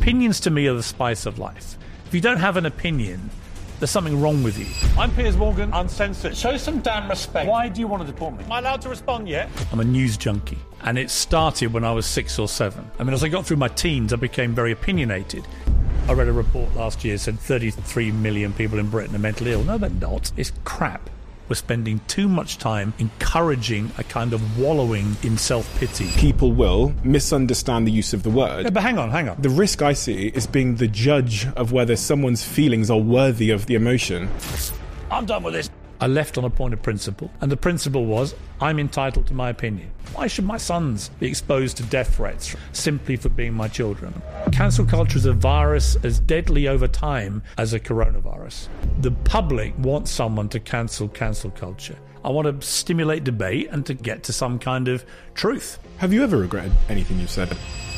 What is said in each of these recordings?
Opinions to me are the spice of life. If you don't have an opinion, there's something wrong with you. I'm Piers Morgan, uncensored. Show some damn respect. Why do you want to deport me? Am I allowed to respond yet? I'm a news junkie, and it started when I was 6 or 7. I mean, as I got through my teens, I became very opinionated. I read a report last year that said 33 million people in Britain are mentally ill. No, they're not. It's crap. We're spending too much time encouraging a kind of wallowing in self-pity. People will misunderstand the use of the word. Yeah, but hang on. The risk I see is being the judge of whether someone's feelings are worthy of the emotion. I'm done with this. I left on a point of principle, and the principle was, I'm entitled to my opinion. Why should my sons be exposed to death threats simply for being my children? Cancel culture is a virus as deadly over time as a coronavirus. The public wants someone to cancel culture. I want to stimulate debate and to get to some kind of truth. Have you ever regretted anything you've said?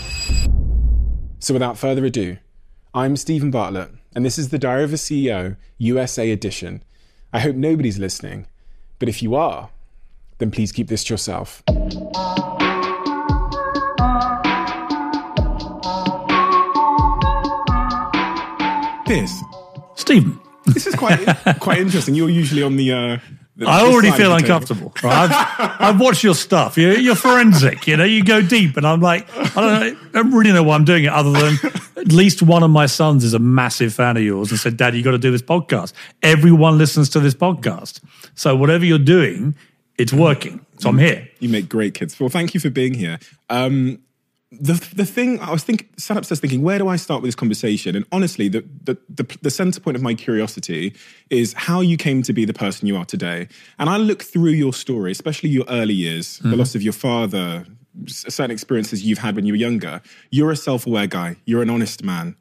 So without further ado, I'm Stephen Bartlett, and this is the Diary of a CEO, USA edition. I hope nobody's listening, but if you are, then please keep this to yourself. Piers. Stephen. This is quite interesting. You're usually on the I already feel uncomfortable. Right? I've watched your stuff. You're forensic. You go deep, and I'm like, I don't really know why I'm doing it, other than at least one of my sons is a massive fan of yours and said, "Dad, you got to do this podcast." Everyone listens to this podcast, so whatever you're doing, it's working. So I'm here. You make great kids. Well, thank you for being here. The thing I was sat upstairs thinking, where do I start with this conversation? And honestly, the center point of my curiosity is how you came to be the person you are today. And I look through your story, especially your early years, the loss of your father, certain experiences you've had when you were younger. You're a self-aware guy. You're an honest man.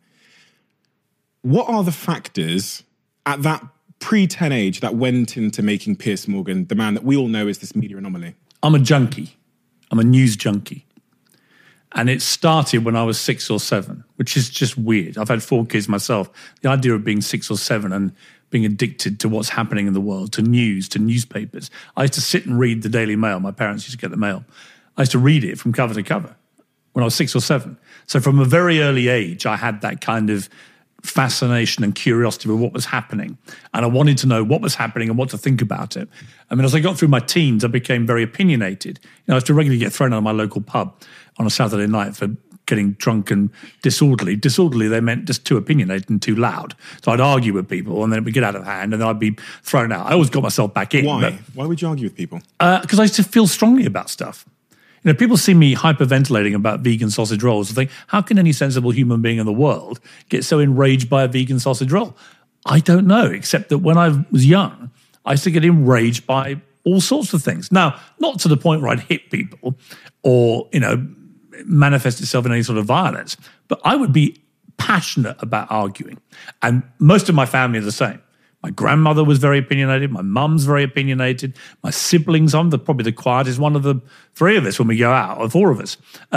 What are the factors at that pre-10 age that went into making Piers Morgan the man that we all know as this media anomaly? I'm a junkie. I'm a news junkie. And it started when I was 6 or 7, which is just weird. I've had 4 kids myself. The idea of being 6 or 7 and being addicted to what's happening in the world, to news, to newspapers. I used to sit and read the Daily Mail. My parents used to get the mail. I used to read it from cover to cover when I was 6 or 7. So from a very early age, I had that kind of fascination and curiosity with what was happening. And I wanted to know what was happening and what to think about it. I mean, as I got through my teens, I became very opinionated. I used to regularly get thrown out of my local pub on a Saturday night for getting drunk and disorderly. Disorderly, they meant just too opinionated and too loud. So I'd argue with people, and then it would get out of hand, and then I'd be thrown out. I always got myself back in. Why? Why would you argue with people? Because I used to feel strongly about stuff. People see me hyperventilating about vegan sausage rolls and think, how can any sensible human being in the world get so enraged by a vegan sausage roll? I don't know, except that when I was young, I used to get enraged by all sorts of things. Now, not to the point where I'd hit people or, manifest itself in any sort of violence, but I would be passionate about arguing. And most of my family are the same. My grandmother was very opinionated. My mum's very opinionated. My siblings, I'm probably the quietest one of the 3 of us when we go out, or 4 of us.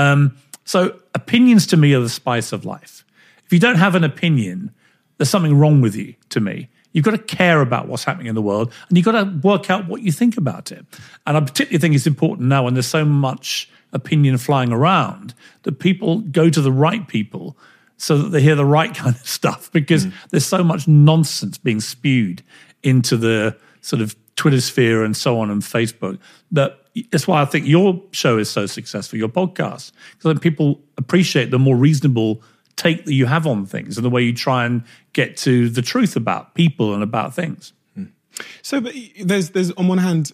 So opinions to me are the spice of life. If you don't have an opinion, there's something wrong with you, to me. You've got to care about what's happening in the world, and you've got to work out what you think about it. And I particularly think it's important now when there's so much opinion flying around that people go to the right people so that they hear the right kind of stuff, because there's so much nonsense being spewed into the sort of Twitter sphere and so on and Facebook. That's why I think your show is so successful, your podcast, because then people appreciate the more reasonable take that you have on things and the way you try and get to the truth about people and about things. So but there's on one hand,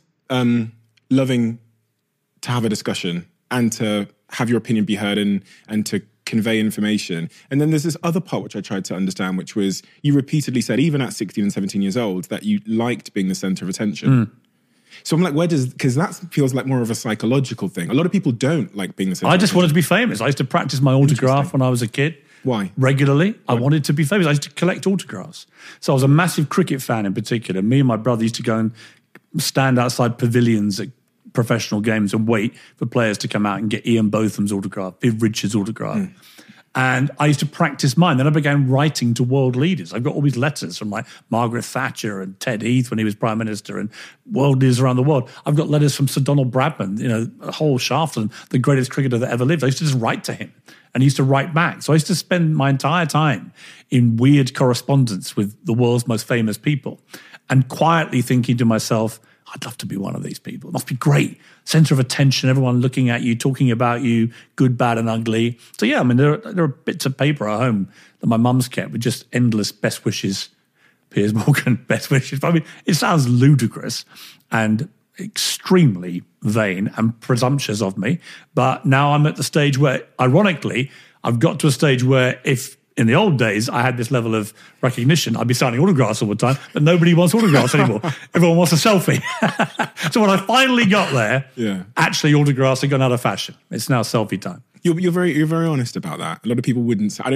loving to have a discussion and to have your opinion be heard and to convey information. And then there's this other part which I tried to understand, which was you repeatedly said, even at 16 and 17 years old, that you liked being the center of attention. So I'm like, because that feels like more of a psychological thing. A lot of people don't like being the center. I just wanted to be famous. I used to practice my autograph when I was a kid. Why? Regularly. I wanted to be famous. I used to collect autographs. So I was a massive cricket fan in particular. Me and my brother used to go and stand outside pavilions at professional games and wait for players to come out and get Ian Botham's autograph, Viv Richards' autograph. And I used to practice mine. Then I began writing to world leaders. I've got all these letters from like Margaret Thatcher and Ted Heath when he was Prime Minister and world leaders around the world. I've got letters from Sir Donald Bradman, a whole shaft of them, the greatest cricketer that ever lived. I used to just write to him and used to write back. So I used to spend my entire time in weird correspondence with the world's most famous people and quietly thinking to myself, I'd love to be one of these people. It must be great. Center of attention, everyone looking at you, talking about you, good, bad, and ugly. So yeah, I mean, there are bits of paper at home that my mum's kept with just endless best wishes, Piers Morgan, best wishes. I mean, it sounds ludicrous and extremely vain and presumptuous of me. But now I'm at the stage where, ironically, I've got to a stage where if in the old days I had this level of recognition, I'd be signing autographs all the time, but nobody wants autographs anymore. Everyone wants a selfie. So when I finally got there, actually autographs have gone out of fashion. It's now selfie time. You're very honest about that. A lot of people wouldn't say,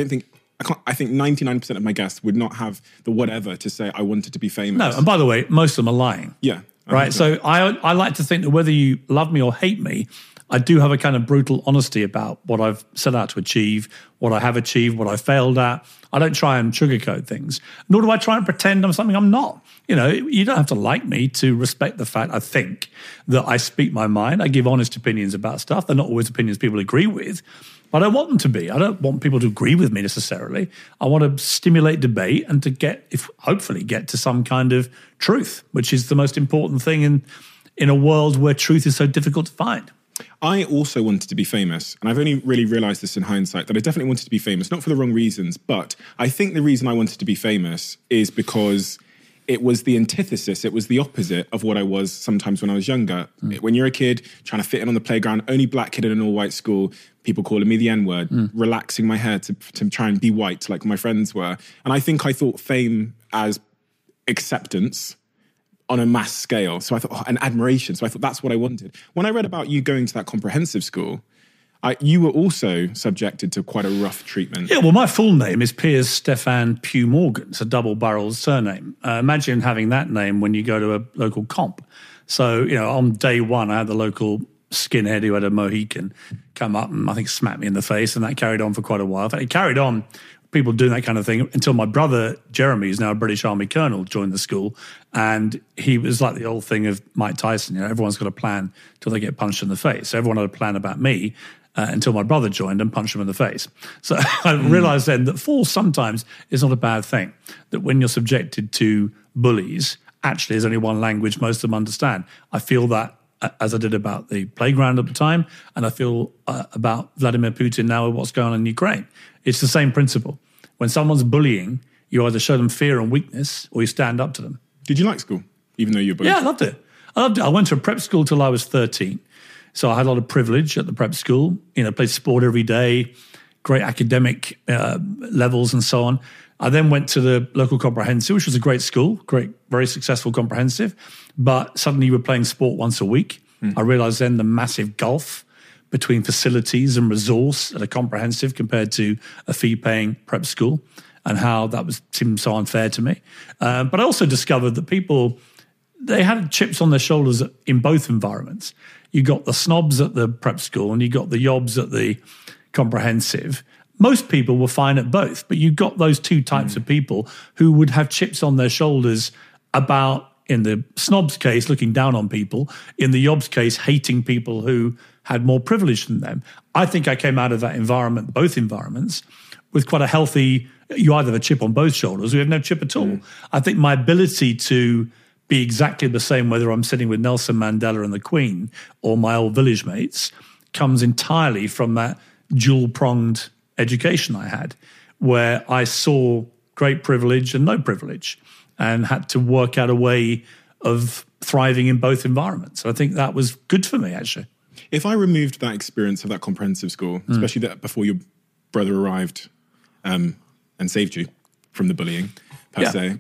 I think 99% of my guests would not have the whatever to say I wanted to be famous. No, and by the way, most of them are lying. Yeah. Right. So I like to think that whether you love me or hate me, I do have a kind of brutal honesty about what I've set out to achieve, what I have achieved, what I failed at. I don't try and sugarcoat things, nor do I try and pretend I'm something I'm not. You know, you don't have to like me to respect the fact, I think, that I speak my mind. I give honest opinions about stuff. They're not always opinions people agree with, but I don't want them to be. I don't want people to agree with me necessarily. I want to stimulate debate and to hopefully get to some kind of truth, which is the most important thing in a world where truth is so difficult to find. I also wanted to be famous, and I've only really realised this in hindsight, that I definitely wanted to be famous, not for the wrong reasons, but I think the reason I wanted to be famous is because it was the antithesis, it was the opposite of what I was sometimes when I was younger. When you're a kid, trying to fit in on the playground, only black kid in an all-white school, people calling me the N-word, relaxing my hair to try and be white like my friends were. And I think I thought fame as acceptance on a mass scale. So I thought, and admiration. So I thought that's what I wanted. When I read about you going to that comprehensive school, you were also subjected to quite a rough treatment. Yeah, well, my full name is Piers Stefan Pugh Morgan. It's a double-barreled surname. Imagine having that name when you go to a local comp. So, you know, on day one, I had the local skinhead who had a Mohican come up and I think smacked me in the face, and that carried on for quite a while. In fact, it carried on, people doing that kind of thing, until my brother, Jeremy, who's now a British Army colonel, joined the school. And he was like the old thing of Mike Tyson. You know, everyone's got a plan till they get punched in the face. So everyone had a plan about me until my brother joined and punched him in the face. So I realised then that fall sometimes is not a bad thing, that when you're subjected to bullies, actually there's only one language most of them understand. I feel that as I did about the playground at the time, and I feel about Vladimir Putin now with what's going on in Ukraine. It's the same principle. When someone's bullying, you either show them fear and weakness or you stand up to them. Did you like school, even though you were bullied? Yeah, I loved it. I went to a prep school till I was 13. So I had a lot of privilege at the prep school. You know, played sport every day, great academic levels and so on. I then went to the local comprehensive, which was a great school, great, very successful comprehensive. But suddenly you were playing sport once a week. I realised then the massive gulf between facilities and resource at a comprehensive compared to a fee-paying prep school, and how that seemed so unfair to me. But I also discovered that people, they had chips on their shoulders in both environments. You got the snobs at the prep school and you got the yobs at the comprehensive. Most people were fine at both, but you got those two types of people who would have chips on their shoulders about, in the snob's case, looking down on people, in the yob's case, hating people who had more privilege than them. I think I came out of that environment, both environments, with quite a healthy, you either have a chip on both shoulders or you have no chip at all. I think my ability to be exactly the same, whether I'm sitting with Nelson Mandela and the Queen or my old village mates, comes entirely from that dual-pronged education I had, where I saw great privilege and no privilege and had to work out a way of thriving in both environments. I think that was good for me, actually. If I removed that experience of that comprehensive school, especially that before your brother arrived and saved you from the bullying, per se,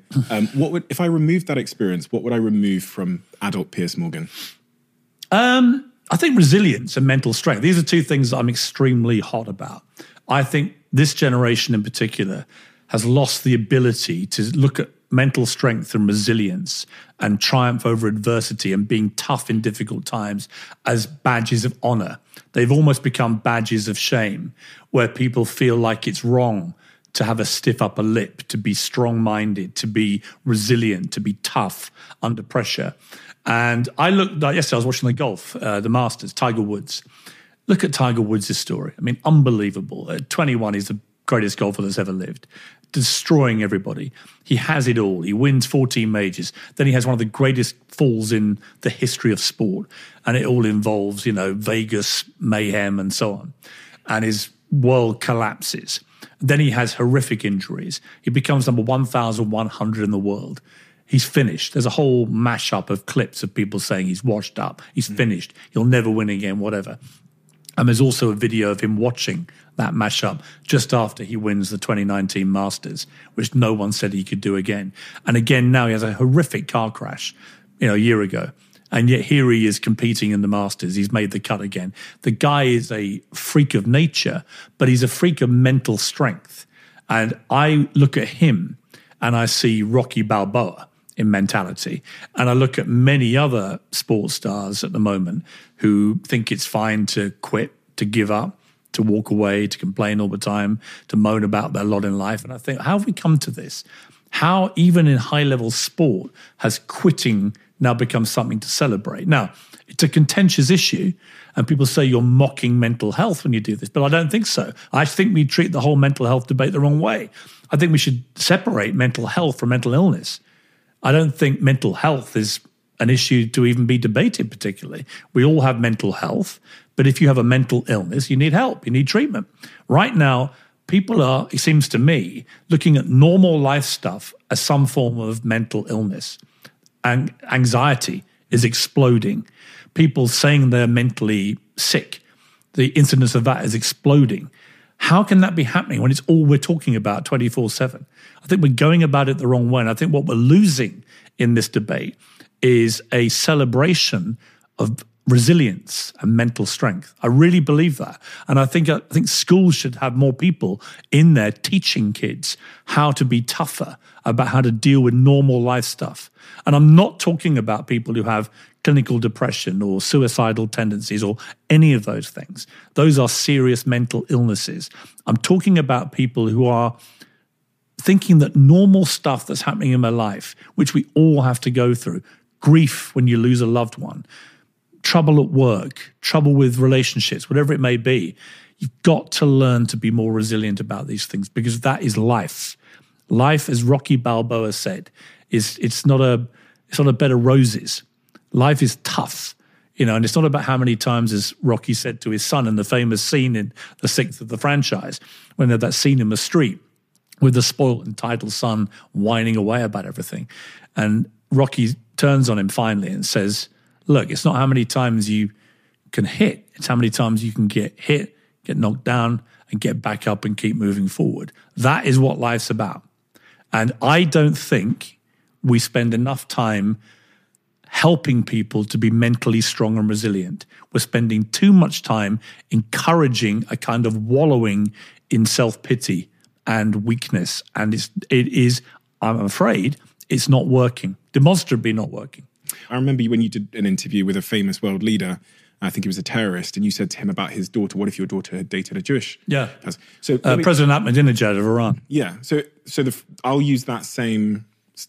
if I removed that experience, what would I remove from adult Piers Morgan? I think resilience and mental strength. These are two things that I'm extremely hot about. I think this generation in particular has lost the ability to look at mental strength and resilience and triumph over adversity and being tough in difficult times as badges of honor. They've almost become badges of shame, where people feel like it's wrong to have a stiff upper lip, to be strong-minded, to be resilient, to be tough under pressure. And I looked, yesterday I was watching the golf, the Masters, Tiger Woods. Look at Tiger Woods' story. I mean, unbelievable. At 21, he's the greatest golfer that's ever lived, destroying everybody. He has it all. He wins 14 majors. Then he has one of the greatest falls in the history of sport. And it all involves, Vegas mayhem and so on. And his world collapses. Then he has horrific injuries. He becomes number 1,100 in the world. He's finished. There's a whole mashup of clips of people saying he's washed up. He's finished. He'll never win again, whatever. And there's also a video of him watching that mashup just after he wins the 2019 Masters, which no one said he could do again. And again, now he has a horrific car crash, a year ago. And yet here he is competing in the Masters. He's made the cut again. The guy is a freak of nature, but he's a freak of mental strength. And I look at him and I see Rocky Balboa in mentality. And I look at many other sports stars at the moment who think it's fine to quit, to give up, to walk away, to complain all the time, to moan about their lot in life. And I think, how have we come to this? How, even in high-level sport, has quitting now become something to celebrate? Now, it's a contentious issue, and people say you're mocking mental health when you do this, but I don't think so. I think we treat the whole mental health debate the wrong way. I think we should separate mental health from mental illness. I don't think mental health is an issue to even be debated particularly. We all have mental health, but if you have a mental illness, you need help, you need treatment. Right now, people are, it seems to me, looking at normal life stuff as some form of mental illness. And anxiety is exploding. People saying they're mentally sick, the incidence of that is exploding. How can that be happening when it's all we're talking about 24/7? I think we're going about it the wrong way. And I think what we're losing in this debate is a celebration of resilience and mental strength. I really believe that. And I think schools should have more people in there teaching kids how to be tougher, about how to deal with normal life stuff. And I'm not talking about people who have clinical depression or suicidal tendencies or any of those things. Those are serious mental illnesses. I'm talking about people who are thinking that normal stuff that's happening in my life, which we all have to go through, grief when you lose a loved one, trouble at work, trouble with relationships, whatever it may be, you've got to learn to be more resilient about these things, because that is life. Life, as Rocky Balboa said, it's not a bed of roses. Life is tough, and it's not about how many times, as Rocky said to his son in the famous scene in the 6th of the franchise, when they had that scene in the street with the spoiled, entitled son whining away about everything. And Rocky turns on him finally and says, look, it's not how many times you can hit, it's how many times you can get hit, get knocked down, and get back up and keep moving forward. That is what life's about. And I don't think we spend enough time helping people to be mentally strong and resilient. We're spending too much time encouraging a kind of wallowing in self-pity and weakness. And it is, I'm afraid, it's not working, demonstrably not working. I remember when you did an interview with a famous world leader, I think he was a terrorist, and you said to him about his daughter, what if your daughter had dated a Jewish? Yeah. So President Ahmadinejad of Iran. Yeah. So I'll use that same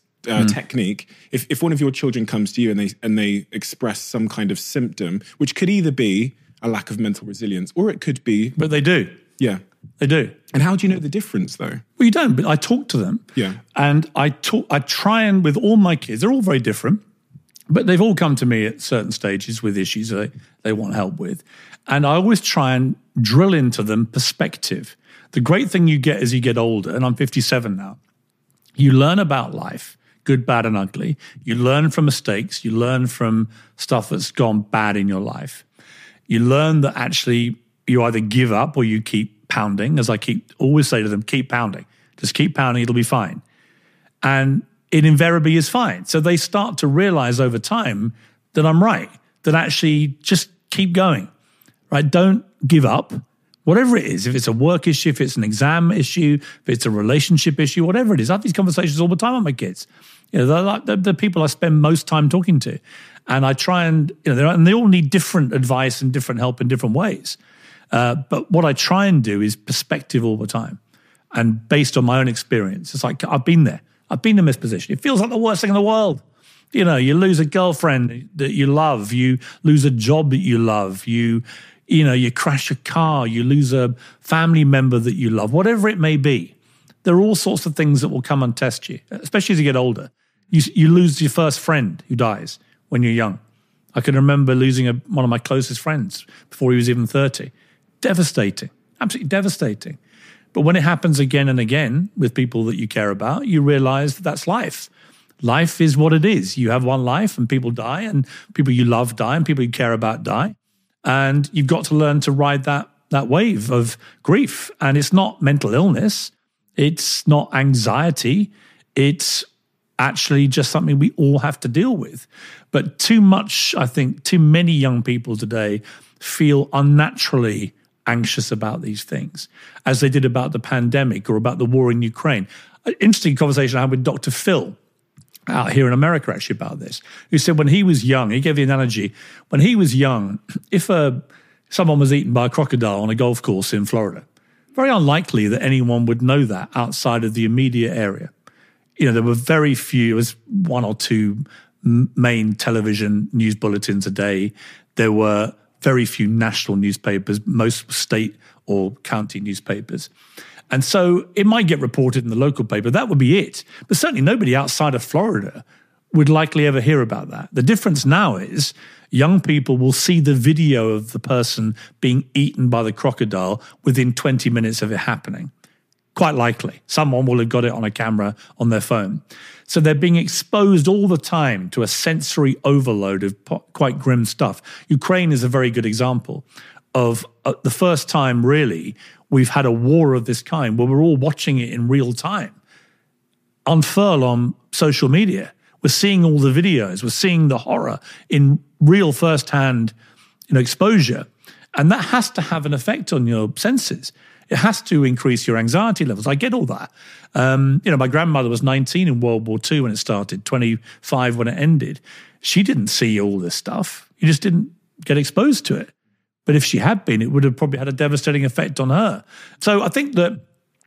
technique. If one of your children comes to you and they express some kind of symptom, which could either be a lack of mental resilience, or it could be... But they do. Yeah. They do. And how do you know the difference, though? Well, you don't, but I talk to them. Yeah. And I try and, with all my kids, they're all very different, but they've all come to me at certain stages with issues they want help with. And I always try and drill into them perspective. The great thing you get as you get older, and I'm 57 now, you learn about life, good, bad, and ugly. You learn from mistakes. You learn from stuff that's gone bad in your life. You learn that actually you either give up or you keep pounding. As I always say to them, keep pounding. Just keep pounding, it'll be fine. And it invariably is fine. So they start to realize over time that I'm right, that actually just keep going, right? Don't give up, whatever it is. If it's a work issue, if it's an exam issue, if it's a relationship issue, whatever it is. I have these conversations all the time with my kids. They're like the people I spend most time talking to. And I try and, and they all need different advice and different help in different ways. But what I try and do is perspective all the time. And based on my own experience, it's like, I've been there. I've been in this position. It feels like the worst thing in the world. You lose a girlfriend that you love. You lose a job that you love. You you crash a car, you lose a family member that you love, whatever it may be. There are all sorts of things that will come and test you, especially as you get older. You lose your first friend who dies when you're young. I can remember losing one of my closest friends before he was even 30. Devastating, absolutely devastating. But when it happens again and again with people that you care about, you realize that that's life. Life is what it is. You have one life and people die, and people you love die, and people you care about die. And you've got to learn to ride that wave of grief. And it's not mental illness. It's not anxiety. It's actually just something we all have to deal with. But too many young people today feel unnaturally anxious about these things, as they did about the pandemic or about the war in Ukraine. An interesting conversation I had with Dr. Phil out here in America, actually, about this, who said when he was young, he gave the analogy, when he was young, if someone was eaten by a crocodile on a golf course in Florida, very unlikely that anyone would know that outside of the immediate area. There were very few, it was one or two main television news bulletins a day. There were very few national newspapers, most state or county newspapers. And so it might get reported in the local paper. That would be it. But certainly nobody outside of Florida would likely ever hear about that. The difference now is young people will see the video of the person being eaten by the crocodile within 20 minutes of it happening. Quite likely. Someone will have got it on a camera on their phone. So they're being exposed all the time to a sensory overload of quite grim stuff. Ukraine is a very good example of the first time, really, we've had a war of this kind where we're all watching it in real time unfurl on social media. We're seeing all the videos. We're seeing the horror in real firsthand exposure. And that has to have an effect on your senses. It has to increase your anxiety levels. I get all that. My grandmother was 19 in World War II when it started, 25 when it ended. She didn't see all this stuff. You just didn't get exposed to it. But if she had been, it would have probably had a devastating effect on her. So I think that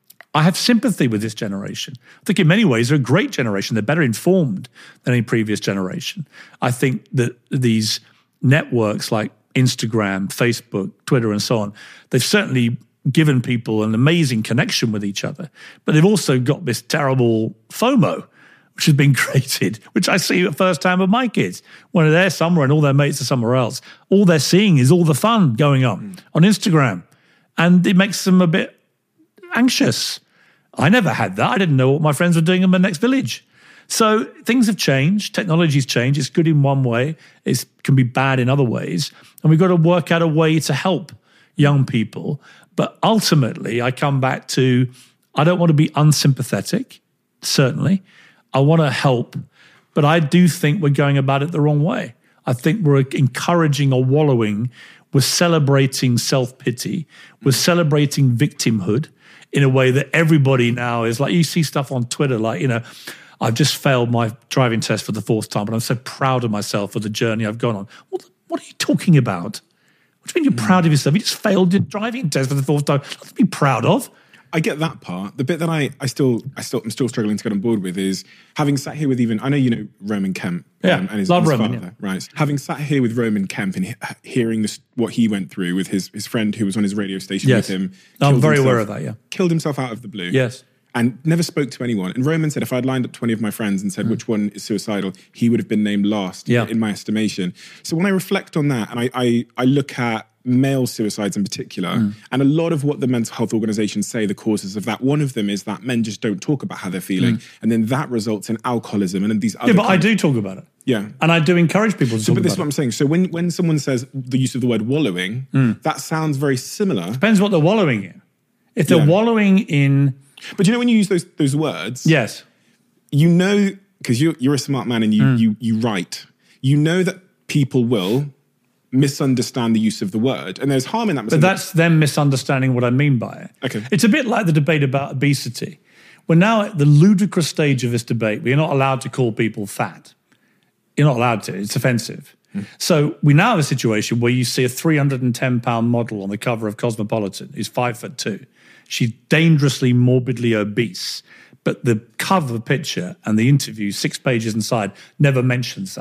I have sympathy with this generation. I think in many ways they're a great generation. They're better informed than any previous generation. I think that these networks like Instagram, Facebook, Twitter, and so on, they've certainly given people an amazing connection with each other. But they've also got this terrible FOMO, which has been created, which I see at first time with my kids. When they're somewhere and all their mates are somewhere else, all they're seeing is all the fun going on Instagram. And it makes them a bit anxious. I never had that. I didn't know what my friends were doing in my next village. So things have changed. Technology's changed. It's good in one way. It can be bad in other ways. And we've got to work out a way to help young people. But ultimately, I come back to, I don't want to be unsympathetic, certainly. I want to help. But I do think we're going about it the wrong way. I think we're encouraging a wallowing. We're celebrating self-pity. We're celebrating victimhood in a way that everybody now is like, you see stuff on Twitter like, I've just failed my driving test for the 4th time, but I'm so proud of myself for the journey I've gone on. What are you talking about? What do you mean you're proud of yourself? You just failed your driving test for the 4th time. Nothing to be proud of. I get that part. The bit that I'm still struggling to get on board with is having sat here with I know Roman Kemp. And his love Roman, father, right? Having sat here with Roman Kemp and hearing what he went through with his friend who was on his radio station with him. I'm very aware of that, yeah. Killed himself out of the blue. Yes. And never spoke to anyone. And Roman said if I'd lined up 20 of my friends and said which one is suicidal, he would have been named last in my estimation. So when I reflect on that and I look at male suicides in particular, and a lot of what the mental health organizations say the causes of that, one of them is that men just don't talk about how they're feeling. And then that results in alcoholism and these other... Yeah, but I do talk about it. Yeah. And I do encourage people to talk about it. But this is what I'm saying. So when someone says the use of the word wallowing, that sounds very similar. Depends what they're wallowing in. If they're wallowing in... But when you use those words... Yes. Because you're a smart man and you write, that people will misunderstand the use of the word. And there's harm in that. But that's them misunderstanding what I mean by it. Okay. It's a bit like the debate about obesity. We're now at the ludicrous stage of this debate. We're not allowed to call people fat. You're not allowed to. It's offensive. So we now have a situation where you see a 310-pound model on the cover of Cosmopolitan who's 5'2". She's dangerously morbidly obese. But the cover picture and the interview, 6 pages inside, never mentions that.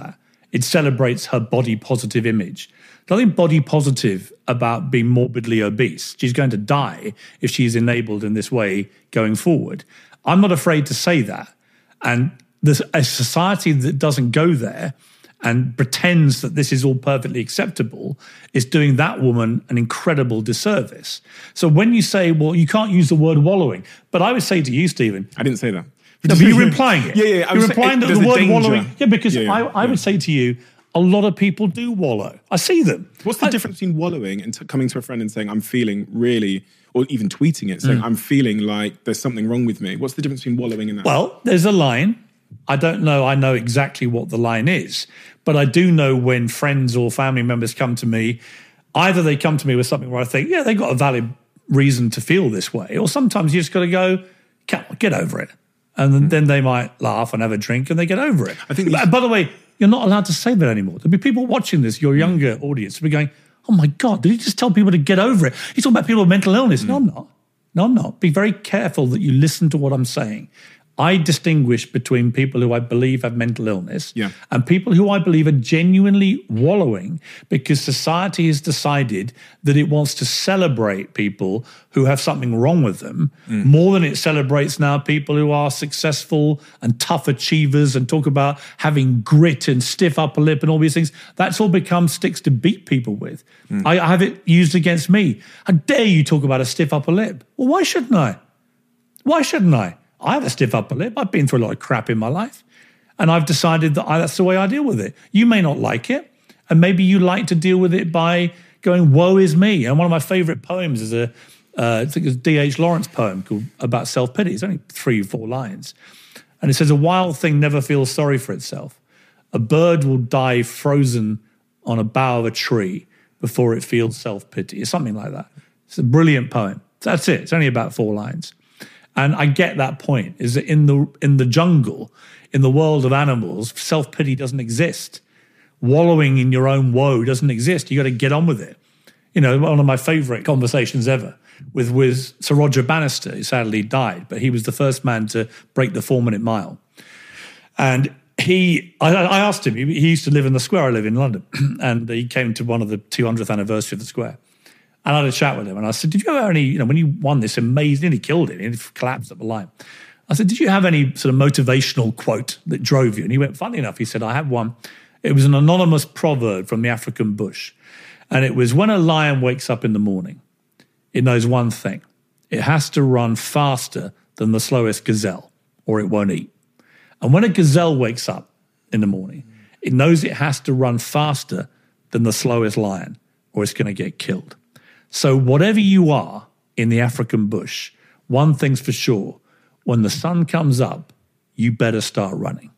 It celebrates her body positive image. Nothing body positive about being morbidly obese. She's going to die if she's enabled in this way going forward. I'm not afraid to say that. And there's a society that doesn't go there and pretends that this is all perfectly acceptable is doing that woman an incredible disservice. So when you say, well, you can't use the word wallowing, but I would say to you, Stephen. I didn't say that. No, but you're implying it. Yeah. You're implying that the word wallowing. Yeah, because I would say to you, a lot of people do wallow. I see them. What's the difference between wallowing and coming to a friend and saying, I'm feeling really, or even tweeting it, saying, I'm feeling like there's something wrong with me? What's the difference between wallowing and that? Well, there's a line. I don't know. I know exactly what the line is, but I do know when friends or family members come to me, either they come to me with something where I think, yeah, they've got a valid reason to feel this way, or sometimes you just got to go, get over it. And then they might laugh and have a drink and they get over it. I think. By the way, you're not allowed to say that anymore. There'll be people watching this, your younger audience, will be going, oh my God, did he just tell people to get over it? He's talking about people with mental illness. No, I'm not. No, I'm not. Be very careful that you listen to what I'm saying. I distinguish between people who I believe have mental illness and people who I believe are genuinely wallowing because society has decided that it wants to celebrate people who have something wrong with them more than it celebrates now people who are successful and tough achievers and talk about having grit and stiff upper lip and all these things. That's all become sticks to beat people with. I have it used against me. How dare you talk about a stiff upper lip? Well, why shouldn't I? Why shouldn't I? I have a stiff upper lip. I've been through a lot of crap in my life. And I've decided that that's the way I deal with it. You may not like it. And maybe you like to deal with it by going, woe is me. And one of my favorite poems is I think it's D.H. Lawrence poem called About Self-Pity. It's only 3 or 4 lines. And it says, a wild thing never feels sorry for itself. A bird will die frozen on a bough of a tree before it feels self-pity. It's something like that. It's a brilliant poem. That's it. It's only about 4 lines. And I get that point, is that in the jungle, in the world of animals, self-pity doesn't exist. Wallowing in your own woe doesn't exist. You got to get on with it. You know, one of my favorite conversations ever with Sir Roger Bannister, who sadly died, but he was the first man to break the 4-minute mile. And I asked him, he used to live in the square I live in London, and he came to one of the 200th anniversary of the square. And I had a chat with him, and I said, did you have any, when you won this amazing, he killed it, he collapsed at the line. I said, did you have any sort of motivational quote that drove you? And he went, funny enough, he said, I had one. It was an anonymous proverb from the African bush. And it was, when a lion wakes up in the morning, it knows one thing. It has to run faster than the slowest gazelle, or it won't eat. And when a gazelle wakes up in the morning, it knows it has to run faster than the slowest lion, or it's going to get killed. So whatever you are in the African bush, one thing's for sure, when the sun comes up, you better start running.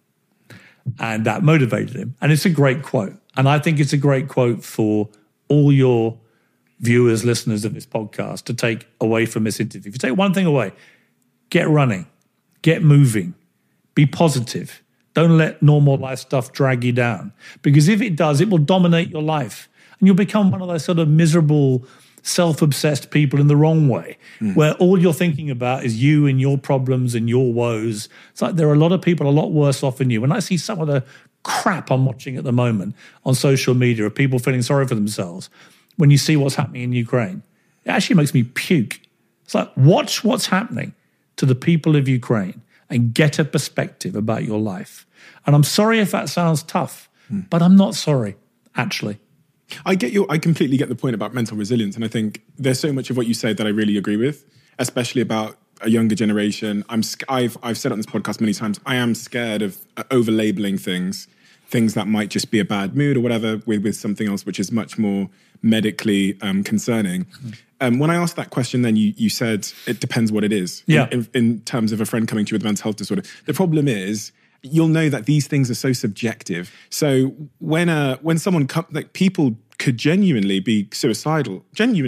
And that motivated him. And it's a great quote. And I think it's a great quote for all your viewers, listeners of this podcast to take away from this interview. If you take one thing away, get running, get moving, be positive. Don't let normal life stuff drag you down. Because if it does, it will dominate your life. And you'll become one of those sort of miserable, self-obsessed people in the wrong way, where all you're thinking about is you and your problems and your woes. It's like there are a lot of people a lot worse off than you. When I see some of the crap I'm watching at the moment on social media of people feeling sorry for themselves, when you see what's happening in Ukraine, it actually makes me puke. It's like, watch what's happening to the people of Ukraine and get a perspective about your life. And I'm sorry if that sounds tough, but I'm not sorry, actually. I completely get the point about mental resilience. And I think there's so much of what you said that I really agree with, especially about a younger generation. I've said on this podcast many times, I am scared of over-labeling things that might just be a bad mood or whatever with something else, which is much more medically concerning. When I asked that question, then you said it depends what it is. Yeah. In terms of a friend coming to you with a mental health disorder. The problem is, you'll know that these things are so subjective. So when someone people could genuinely be suicidal,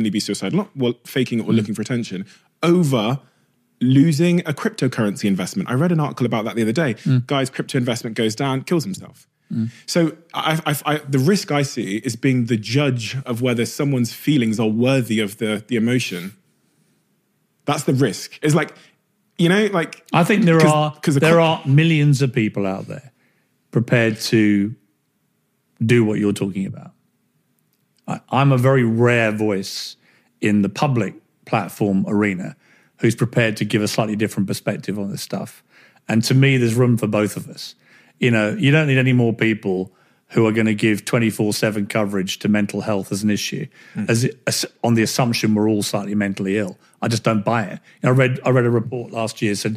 not faking it or looking for attention, over losing a cryptocurrency investment. I read an article about that the other day. Guy's crypto investment goes down, kills himself. So the risk I see is being the judge of whether someone's feelings are worthy of the emotion. That's the risk. It's like, I think there are millions of people out there prepared to do what you're talking about. I'm a very rare voice in the public platform arena who's prepared to give a slightly different perspective on this stuff. And to me, there's room for both of us. You know, you don't need any more people who are going to give 24/7 coverage to mental health as an issue, on the assumption we're all slightly mentally ill. I just don't buy it. You know, I read a report last year that said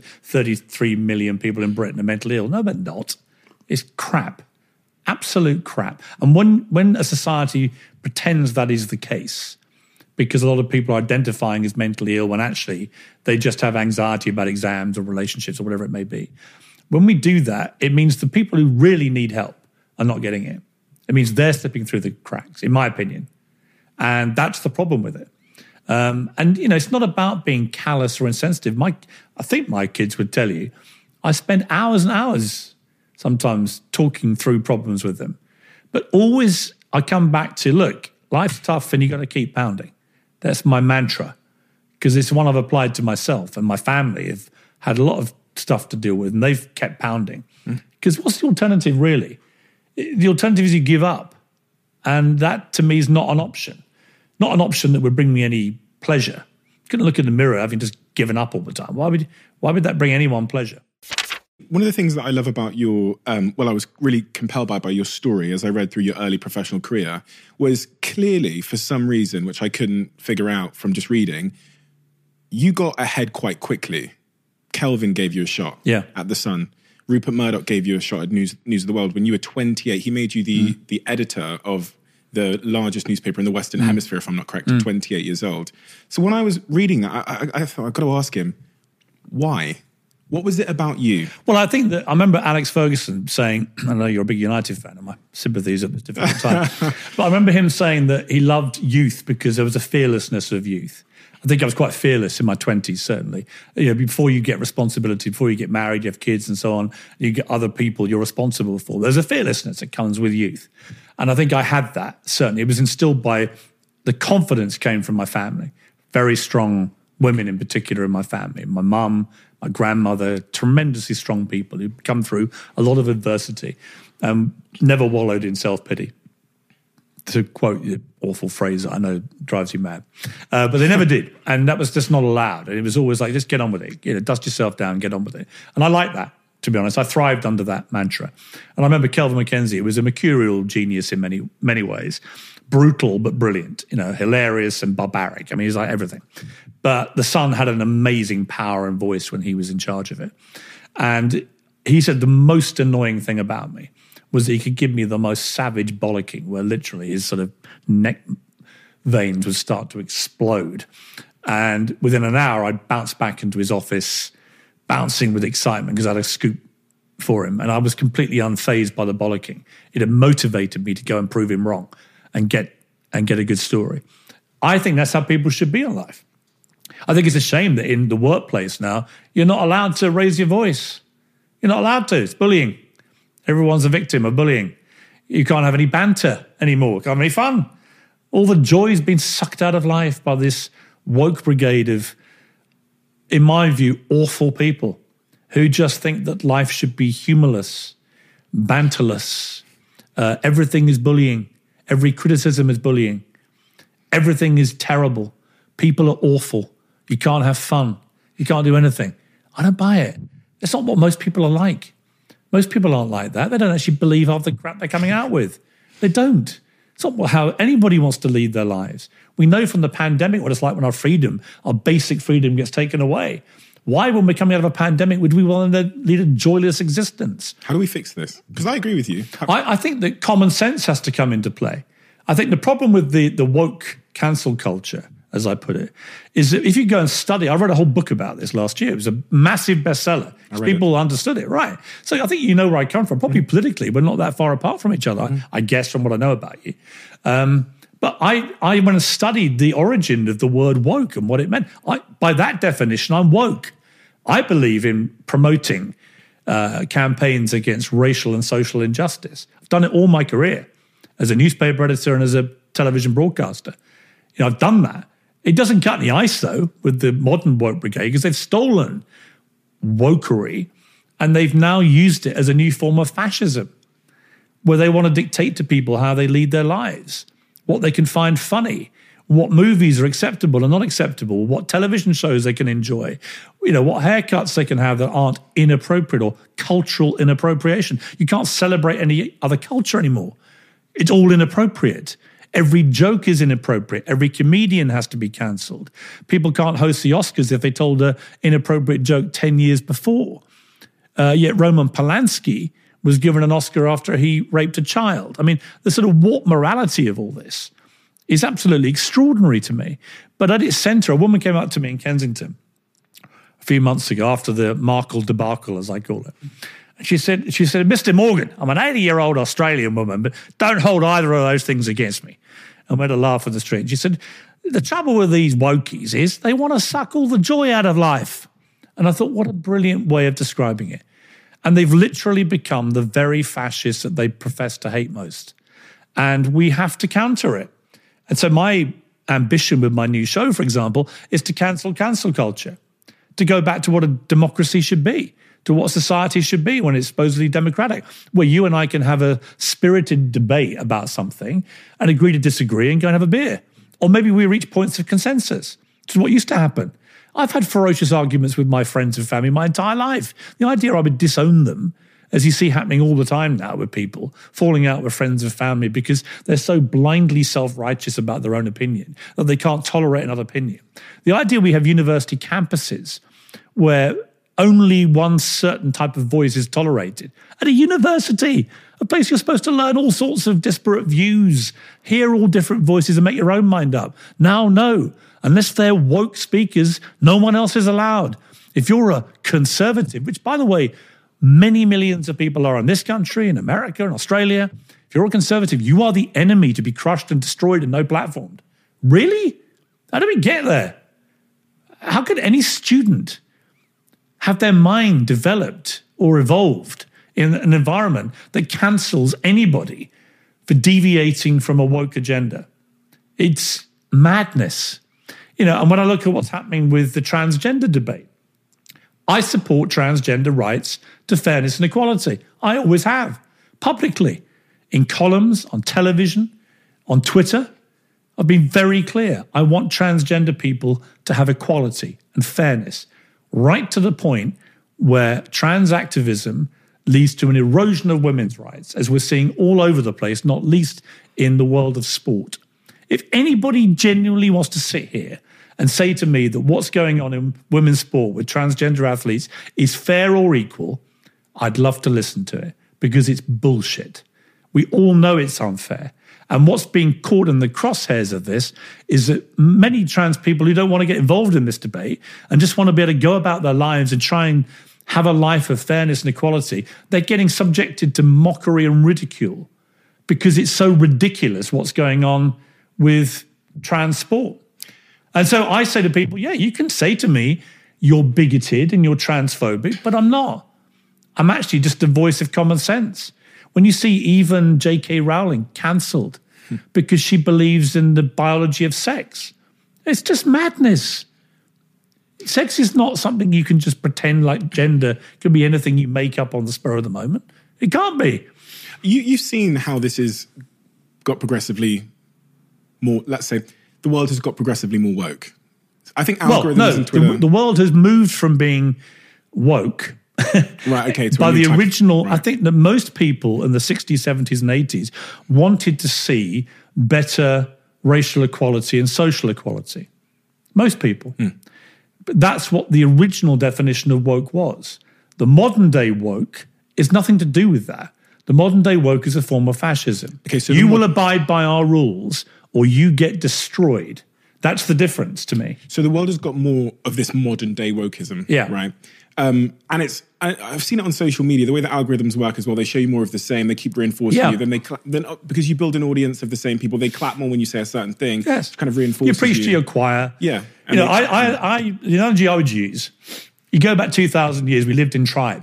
33 million people in Britain are mentally ill. No, they're not. It's crap. Absolute crap. And when a society pretends that is the case, because a lot of people are identifying as mentally ill when actually they just have anxiety about exams or relationships or whatever it may be. When we do that, it means the people who really need help are not getting it. It means they're slipping through the cracks, in my opinion. And that's the problem with it. And, you know, it's not about being callous or insensitive. I think my kids would tell you, I spend hours and hours sometimes talking through problems with them. But always I come back to, look, life's tough and you got to keep pounding. That's my mantra, because it's one I've applied to myself, and my family have had a lot of stuff to deal with, and they've kept pounding. Because what's the alternative, really? The alternative is you give up. And that, to me, is not an option. Not an option that would bring me any pleasure. You couldn't look in the mirror having just given up all the time. Why would that bring anyone pleasure? One of the things that I love about your, I was really compelled by your story as I read through your early professional career, was clearly, for some reason, which I couldn't figure out from just reading, you got ahead quite quickly. Kelvin gave you a shot at The Sun. Rupert Murdoch gave you a shot at News of the World. When you were 28, he made you the editor of the largest newspaper in the Western Hemisphere, if I'm not correct, at 28 years old. So when I was reading that, I thought, I've got to ask him, why? What was it about you? Well, I think that I remember Alex Ferguson saying, I know you're a big United fan, and my sympathies at this difficult time, but I remember him saying that he loved youth because there was a fearlessness of youth. I think I was quite fearless in my 20s, certainly. You know, before you get responsibility, before you get married, you have kids and so on, you get other people you're responsible for. There's a fearlessness that comes with youth. And I think I had that, certainly. It was instilled by the confidence came from my family. Very strong women in particular in my family. My mum, my grandmother, tremendously strong people who'd come through a lot of adversity, never wallowed in self-pity. To quote the awful phrase that I know drives you mad. But they never did. And that was just not allowed. And it was always like, just get on with it. You know, dust yourself down, get on with it. And I like that, to be honest. I thrived under that mantra. And I remember Kelvin Mackenzie was a mercurial genius in many, many ways. Brutal, but brilliant. You know, hilarious and barbaric. I mean, he's like everything. But The Sun had an amazing power and voice when he was in charge of it. And he said the most annoying thing about me was that he could give me the most savage bollocking, where literally his sort of neck veins would start to explode. And within an hour, I'd bounce back into his office, bouncing with excitement because I had a scoop for him. And I was completely unfazed by the bollocking. It had motivated me to go and prove him wrong and get a good story. I think that's how people should be in life. I think it's a shame that in the workplace now, you're not allowed to raise your voice. You're not allowed to. It's bullying. Everyone's a victim of bullying. You can't have any banter anymore. Can't have any fun. All the joy's been sucked out of life by this woke brigade of, in my view, awful people who just think that life should be humorless, banterless. Everything is bullying. Every criticism is bullying. Everything is terrible. People are awful. You can't have fun. You can't do anything. I don't buy it. That's not what most people are like. Most people aren't like that. They don't actually believe half the crap they're coming out with. They don't. It's not how anybody wants to lead their lives. We know from the pandemic what it's like when our basic freedom gets taken away. Why, when we're coming out of a pandemic, would we want to lead a joyless existence? How do we fix this? Because I agree with you. I think that common sense has to come into play. I think the problem with the woke cancel culture, as I put it, is that if you go and study, I read a whole book about this last year. It was a massive bestseller. People understood it, right? So I think you know where I come from. Probably politically, we're not that far apart from each other, I guess, from what I know about you. But I went and studied the origin of the word woke and what it meant. By that definition, I'm woke. I believe in promoting campaigns against racial and social injustice. I've done it all my career as a newspaper editor and as a television broadcaster. You know, I've done that. It doesn't cut any ice, though, with the modern woke brigade, because they've stolen wokery and they've now used it as a new form of fascism. where they want to dictate to people how they lead their lives, what they can find funny, what movies are acceptable and not acceptable, what television shows they can enjoy, what haircuts they can have that aren't inappropriate or cultural inappropriation. You can't celebrate any other culture anymore. It's all inappropriate. Every joke is inappropriate. Every comedian has to be cancelled. People can't host the Oscars if they told an inappropriate joke 10 years before. Yet Roman Polanski was given an Oscar after he raped a child. I mean, the sort of warped morality of all this is absolutely extraordinary to me. But at its centre, a woman came up to me in Kensington a few months ago after the Markle debacle, as I call it. And she said, Mr. Morgan, I'm an 80-year-old Australian woman, but don't hold either of those things against me. And we had a laugh in the street. She said, the trouble with these wokies is they want to suck all the joy out of life. And I thought, what a brilliant way of describing it. And they've literally become the very fascists that they profess to hate most. And we have to counter it. And so my ambition with my new show, for example, is to cancel culture, to go back to what a democracy should be, to what society should be when it's supposedly democratic, where you and I can have a spirited debate about something and agree to disagree and go and have a beer. Or maybe we reach points of consensus, which is what used to happen. I've had ferocious arguments with my friends and family my entire life. The idea I would disown them, as you see happening all the time now with people falling out with friends and family because they're so blindly self-righteous about their own opinion that they can't tolerate another opinion. The idea we have university campuses where only one certain type of voice is tolerated. At a university, a place you're supposed to learn all sorts of disparate views, hear all different voices and make your own mind up. Now, no. Unless they're woke speakers, no one else is allowed. If you're a conservative, which, by the way, many millions of people are in this country, in America, in Australia, if you're a conservative, you are the enemy to be crushed and destroyed and no platformed. Really? How do we get there? How could any student have their mind developed or evolved in an environment that cancels anybody for deviating from a woke agenda? It's madness. And when I look at what's happening with the transgender debate, I support transgender rights to fairness and equality. I always have, publicly, in columns, on television, on Twitter. I've been very clear. I want transgender people to have equality and fairness, right to the point where trans activism leads to an erosion of women's rights, as we're seeing all over the place, not least in the world of sport. If anybody genuinely wants to sit here and say to me that what's going on in women's sport with transgender athletes is fair or equal, I'd love to listen to it because it's bullshit. We all know it's unfair. And what's being caught in the crosshairs of this is that many trans people who don't want to get involved in this debate and just want to be able to go about their lives and try and have a life of fairness and equality, they're getting subjected to mockery and ridicule because it's so ridiculous what's going on with trans sport. And so I say to people, yeah, you can say to me, you're bigoted and you're transphobic, but I'm not. I'm actually just a voice of common sense. When you see even J.K. Rowling cancelled because she believes in the biology of sex, it's just madness. Sex is not something you can just pretend like gender. It can be anything you make up on the spur of the moment. It can't be. You've seen how this has got progressively more, let's say, the world has got progressively more woke. I think algorithms and Twitter... The world has moved from being woke right, okay, by the original... Right. I think that most people in the 60s, 70s and 80s wanted to see better racial equality and social equality. Most people. But that's what the original definition of woke was. The modern day woke is nothing to do with that. The modern day woke is a form of fascism. Okay, so you will abide by our rules or you get destroyed. That's the difference to me. So the world has got more of this modern day wokeism, right? And I've seen it on social media, the way that algorithms work as well. They show you more of the same. They keep reinforcing you. Then because you build an audience of the same people, they clap more when you say a certain thing. Yes. It kind of reinforces you. Preach to your choir. Yeah. The analogy I would use, you go back 2,000 years, we lived in tribes.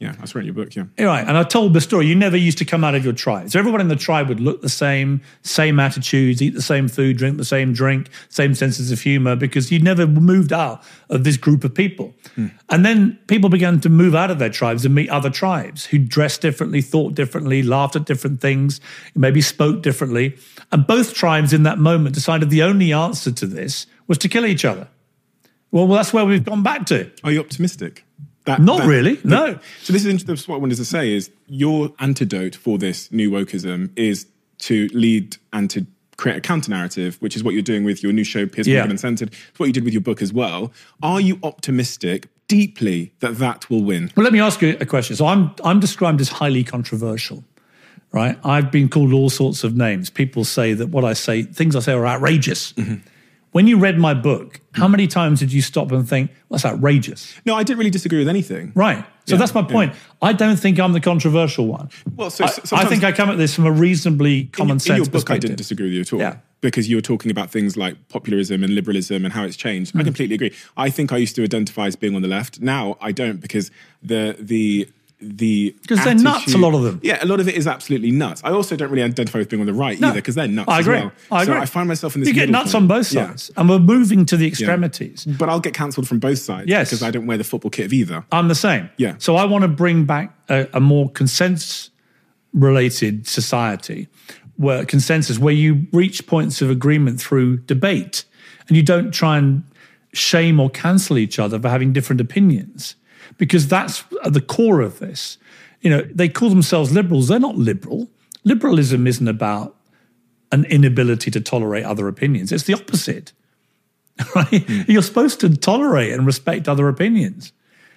Yeah, I saw it in your book, yeah. Right, and I told the story. You never used to come out of your tribe. So everyone in the tribe would look the same attitudes, eat the same food, drink the same drink, same senses of humor, because you never moved out of this group of people. And then people began to move out of their tribes and meet other tribes who dressed differently, thought differently, laughed at different things, maybe spoke differently. And both tribes in that moment decided the only answer to this was to kill each other. Well, that's where we've gone back to. Are you optimistic? Not really, no. So this is what I wanted to say is your antidote for this new wokeism is to lead and to create a counter-narrative, which is what you're doing with your new show, Piers Morgan Uncensored. It's what you did with your book as well. Are you optimistic deeply that will win? Well, let me ask you a question. So I'm described as highly controversial, right? I've been called all sorts of names. People say that what I say, things I say are outrageous. When you read my book, how many times did you stop and think, well, that's outrageous? No, I didn't really disagree with anything. Right. So that's my point. I don't think I'm the controversial one. Well, so I think I come at this from a reasonably common sense in your book, perspective. I didn't disagree with you at all. Yeah. Because you were talking about things like popularism and liberalism and how it's changed. I completely agree. I think I used to identify as being on the left. Now I don't, because because they're nuts, a lot of them. Yeah, a lot of it is absolutely nuts. I also don't really identify with being on the right either, because they're nuts as well. I agree. So I find myself in this You get middle nuts point. on both sides, and we're moving to the extremities. But I'll get cancelled from both sides because I don't wear the football kit of either. I'm the same. Yeah. So I want to bring back a more consensus-related society, where you reach points of agreement through debate, and you don't try and shame or cancel each other for having different opinions, because that's at the core of this. You know, they call themselves liberals. They're not liberal. Liberalism isn't about an inability to tolerate other opinions. It's the opposite, right? You're supposed to tolerate and respect other opinions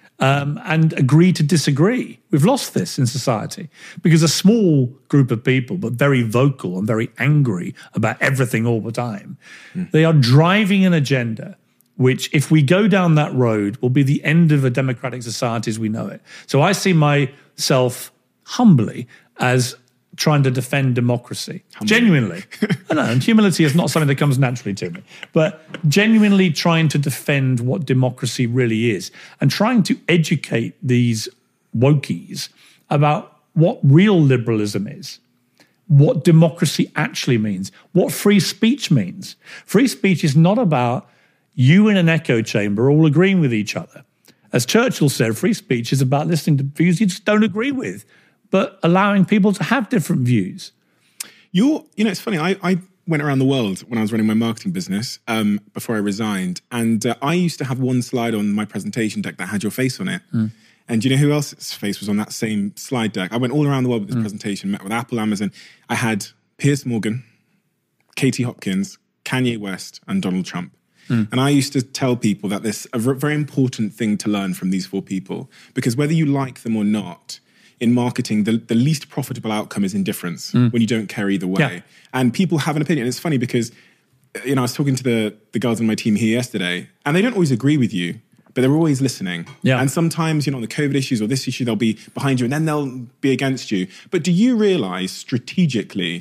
and agree to disagree. We've lost this in society because a small group of people, but very vocal and very angry about everything all the time, they are driving an agenda which, if we go down that road, will be the end of a democratic society as we know it. So I see myself humbly as trying to defend democracy. Genuinely. I know, and humility is not something that comes naturally to me, but genuinely trying to defend what democracy really is and trying to educate these wokies about what real liberalism is, what democracy actually means, what free speech means. Free speech is not about you in an echo chamber all agreeing with each other. As Churchill said, free speech is about listening to views you just don't agree with, but allowing people to have different views. It's funny. I went around the world when I was running my marketing business before I resigned, and I used to have one slide on my presentation deck that had your face on it. And do you know who else's face was on that same slide deck? I went all around the world with this presentation, met with Apple, Amazon. I had Piers Morgan, Katie Hopkins, Kanye West, and Donald Trump. And I used to tell people that there's a very important thing to learn from these four people, because whether you like them or not, in marketing, the least profitable outcome is indifference when you don't care either way. Yeah. And people have an opinion. It's funny because, I was talking to the girls on my team here yesterday, and they don't always agree with you, but they're always listening. Yeah. And sometimes, on the COVID issues or this issue, they'll be behind you and then they'll be against you. But do you realize strategically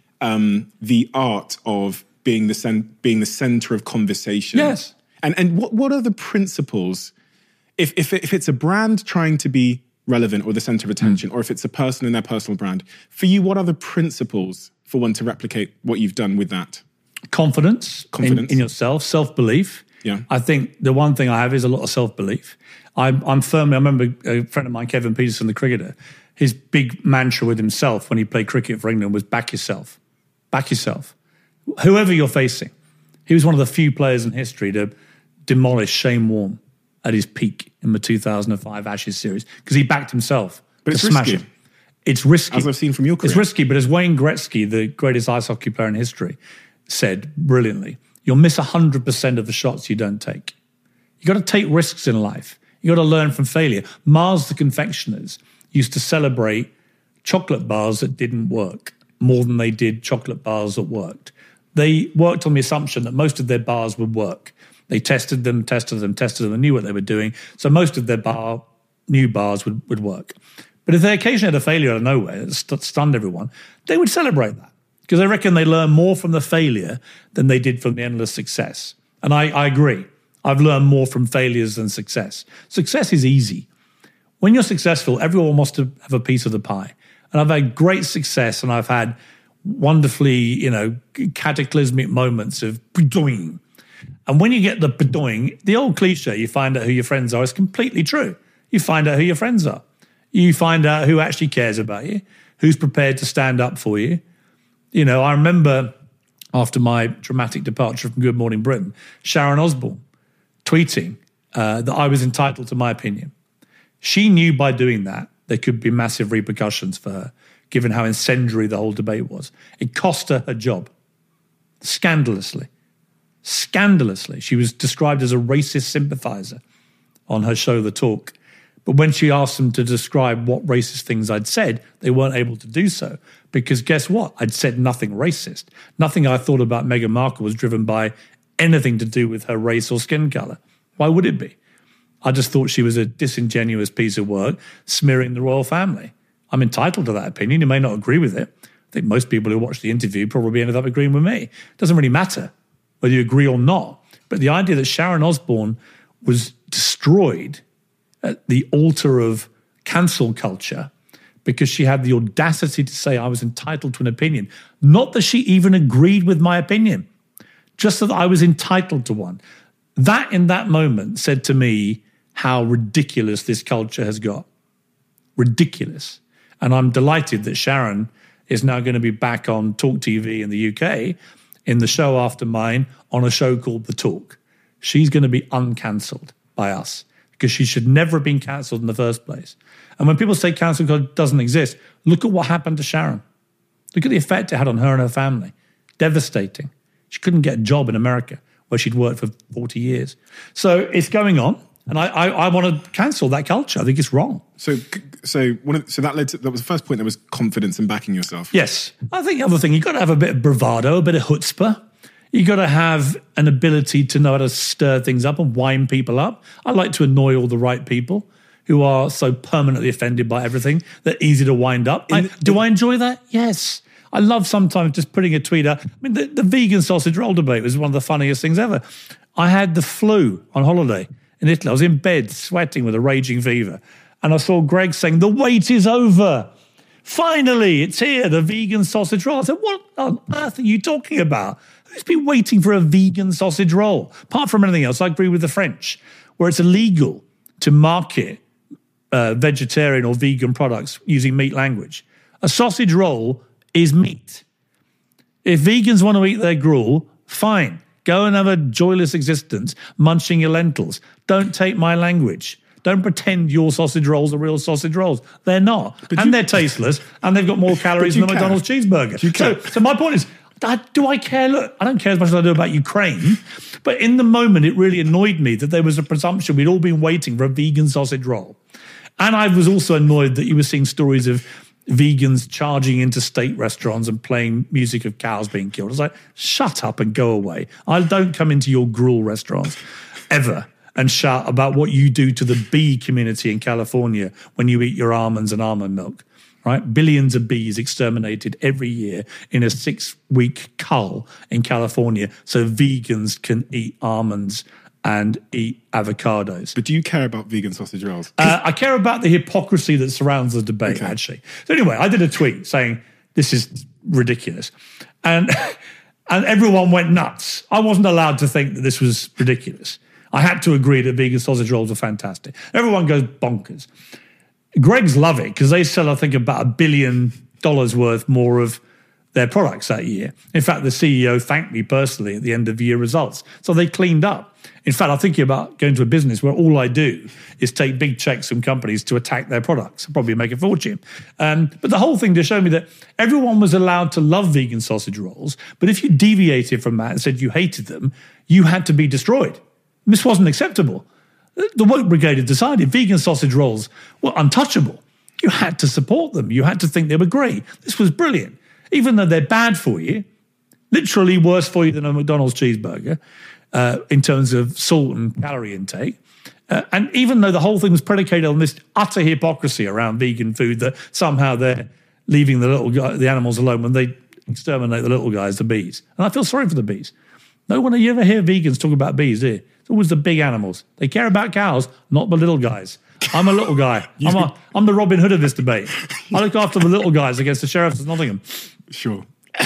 the art of being the center of conversation? Yes. And what are the principles? If it's a brand trying to be relevant or the center of attention, or if it's a person in their personal brand, for you, what are the principles for one to replicate what you've done with that? Confidence. In yourself, self-belief. Yeah. I think the one thing I have is a lot of self-belief. I remember a friend of mine, Kevin Peterson, the cricketer, his big mantra with himself when he played cricket for England was back yourself. Back yourself. Whoever you're facing. He was one of the few players in history to demolish Shane Warne at his peak in the 2005 Ashes series because he backed himself but to it's smash risky. him. It's risky. As I've seen from your career. It's risky, but as Wayne Gretzky, the greatest ice hockey player in history, said brilliantly, you'll miss 100% of the shots you don't take. You got to take risks in life. You got to learn from failure. Mars, the confectioners, used to celebrate chocolate bars that didn't work more than they did chocolate bars that worked. They worked on the assumption that most of their bars would work. They tested them, and knew what they were doing. So most of their new bars would work. But if they occasionally had a failure out of nowhere that stunned everyone, they would celebrate that because they reckon they learn more from the failure than they did from the endless success. And I agree. I've learned more from failures than success. Success is easy. When you're successful, everyone wants to have a piece of the pie. And I've had great success, and I've had wonderfully, cataclysmic moments of bedoing. And when you get the bedoing, the old cliche, you find out who your friends are, is completely true. You find out who your friends are. You find out who actually cares about you, who's prepared to stand up for you. I remember after my dramatic departure from Good Morning Britain, Sharon Osbourne tweeting that I was entitled to my opinion. She knew by doing that there could be massive repercussions for her, given how incendiary the whole debate was. It cost her her job. Scandalously. She was described as a racist sympathizer on her show, The Talk. But when she asked them to describe what racist things I'd said, they weren't able to do so. Because guess what? I'd said nothing racist. Nothing I thought about Meghan Markle was driven by anything to do with her race or skin colour. Why would it be? I just thought she was a disingenuous piece of work smearing the royal family. I'm entitled to that opinion. You may not agree with it. I think most people who watched the interview probably ended up agreeing with me. It doesn't really matter whether you agree or not. But the idea that Sharon Osbourne was destroyed at the altar of cancel culture because she had the audacity to say I was entitled to an opinion. Not that she even agreed with my opinion, just that I was entitled to one. That in that moment said to me how ridiculous this culture has got. Ridiculous. And I'm delighted that Sharon is now going to be back on Talk TV in the UK in the show after mine on a show called The Talk. She's going to be uncancelled by us because she should never have been cancelled in the first place. And when people say cancel culture doesn't exist, look at what happened to Sharon. Look at the effect it had on her and her family. Devastating. She couldn't get a job in America where she'd worked for 40 years. So it's going on, and I want to cancel that culture. I think it's wrong. So that led to, that was the first point. There was confidence in backing yourself. Yes. I think the other thing, you've got to have a bit of bravado, a bit of chutzpah. You've got to have an ability to know how to stir things up and wind people up. I like to annoy all the right people who are so permanently offended by everything. They're easy to wind up. Do I enjoy that? Yes. I love sometimes just putting a tweet out. I mean, the vegan sausage roll debate was one of the funniest things ever. I had the flu on holiday in Italy. I was in bed sweating with a raging fever. And I saw Greg saying, the wait is over. Finally, it's here, the vegan sausage roll. I said, what on earth are you talking about? Who's been waiting for a vegan sausage roll? Apart from anything else, I agree with the French, where it's illegal to market vegetarian or vegan products using meat language. A sausage roll is meat. If vegans want to eat their gruel, fine. Go and have a joyless existence, munching your lentils. Don't take my language. Don't pretend your sausage rolls are real sausage rolls. They're not. They're tasteless, and they've got more calories than a McDonald's cheeseburger. So my point is, do I care? Look, I don't care as much as I do about Ukraine, but in the moment, it really annoyed me that there was a presumption we'd all been waiting for a vegan sausage roll. And I was also annoyed that you were seeing stories of vegans charging into state restaurants and playing music of cows being killed. I was like, shut up and go away. I don't come into your gruel restaurants ever and shout about what you do to the bee community in California when you eat your almonds and almond milk, right? Billions of bees exterminated every year in a 6-week cull in California so vegans can eat almonds and eat avocados. But do you care about vegan sausage rolls? I care about the hypocrisy that surrounds the debate, actually. So anyway, I did a tweet saying, this is ridiculous. And everyone went nuts. I wasn't allowed to think that this was ridiculous. I had to agree that vegan sausage rolls are fantastic. Everyone goes bonkers. Greggs love it because they sell, I think, about $1 billion worth more of their products that year. In fact, the CEO thanked me personally at the end of year results. So they cleaned up. In fact, I'm thinking about going to a business where all I do is take big checks from companies to attack their products. I'll probably make a fortune. But the whole thing just showed me that everyone was allowed to love vegan sausage rolls, but if you deviated from that and said you hated them, you had to be destroyed. This wasn't acceptable. The woke brigade had decided vegan sausage rolls were untouchable. You had to support them. You had to think they were great. This was brilliant. Even though they're bad for you, literally worse for you than a McDonald's cheeseburger in terms of salt and calorie intake. And even though the whole thing was predicated on this utter hypocrisy around vegan food, that somehow they're leaving the animals alone when they exterminate the little guys, the bees. And I feel sorry for the bees. No one, you ever hear vegans talk about bees, do you? It's always the big animals. They care about cows, not the little guys. I'm a little guy. I'm the Robin Hood of this debate. I look after the little guys against the sheriffs of Nottingham. Sure.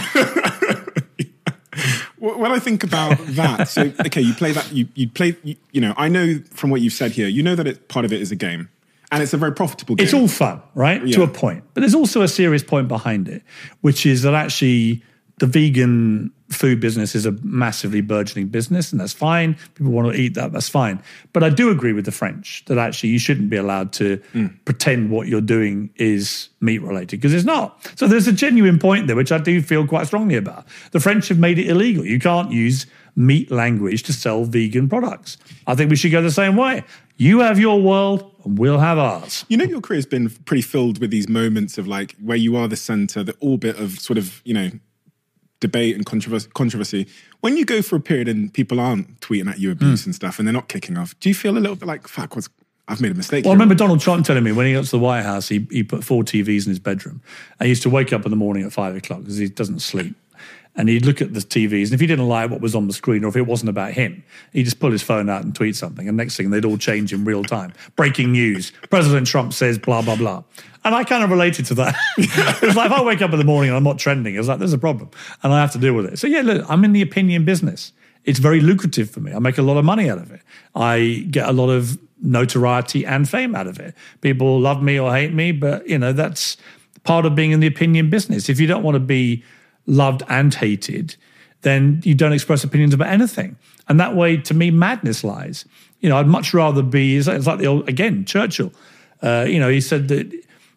When I think about that, so, okay, you play that, you play, you know, I know from what you've said here, you know that part of it is a game. And it's a very profitable game. It's all fun, right? Yeah. To a point. But there's also a serious point behind it, which is that actually the vegan food business is a massively burgeoning business, and that's fine. People want to eat that, that's fine. But I do agree with the French that actually you shouldn't be allowed to pretend what you're doing is meat-related, because it's not. So there's a genuine point there, which I do feel quite strongly about. The French have made it illegal. You can't use meat language to sell vegan products. I think we should go the same way. You have your world, and we'll have ours. You know, your career has been pretty filled with these moments of like where you are the center, the orbit of sort of, you know, debate and controversy. When you go for a period and people aren't tweeting at you abuse and stuff and they're not kicking off, do you feel a little bit like, fuck, I've made a mistake? Well, I remember Donald Trump telling me when he got to the White House, he put 4 TVs in his bedroom. And he used to wake up in the morning at 5 o'clock because he doesn't sleep. And he'd look at the TVs, and if he didn't like what was on the screen or if it wasn't about him, he'd just pull his phone out and tweet something. And next thing, they'd all change in real time. Breaking news. President Trump says blah, blah, blah. And I kind of related to that. It's like if I wake up in the morning and I'm not trending, it's like, there's a problem. And I have to deal with it. So yeah, look, I'm in the opinion business. It's very lucrative for me. I make a lot of money out of it. I get a lot of notoriety and fame out of it. People love me or hate me, but, you know, that's part of being in the opinion business. If you don't want to be loved and hated, then you don't express opinions about anything. And that way, to me, madness lies. You know, I'd much rather be, it's like the old, again, Churchill. You know, he said that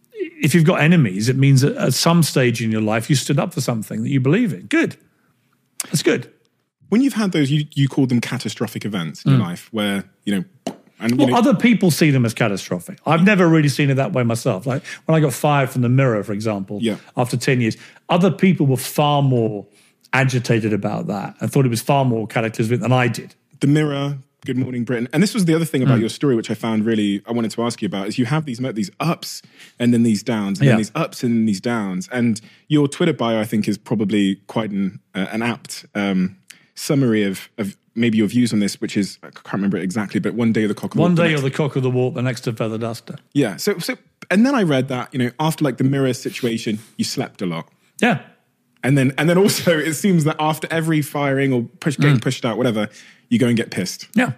if you've got enemies, it means that at some stage in your life, you stood up for something that you believe in. Good. That's good. When you've had those, you call them catastrophic events in your life where, you know, and well, other people see them as catastrophic. I've never really seen it that way myself. Like when I got fired from the Mirror, for example, after 10 years, other people were far more agitated about that and thought it was far more cataclysmic than I did. The Mirror, Good Morning Britain. And this was the other thing about your story, which I found really, I wanted to ask you about, is you have these ups and then these downs, and then these ups and then these downs. And your Twitter bio, I think, is probably quite an apt summary of maybe your views on this, which is, I can't remember it exactly, but one day you're the cock of the walk. One day you're the cock of the walk, the next a feather duster. Yeah. So, and then I read that, you know, after like the Mirror situation, you slept a lot. Yeah. And then also it seems that after every firing or getting pushed out, whatever, you go and get pissed. Yeah.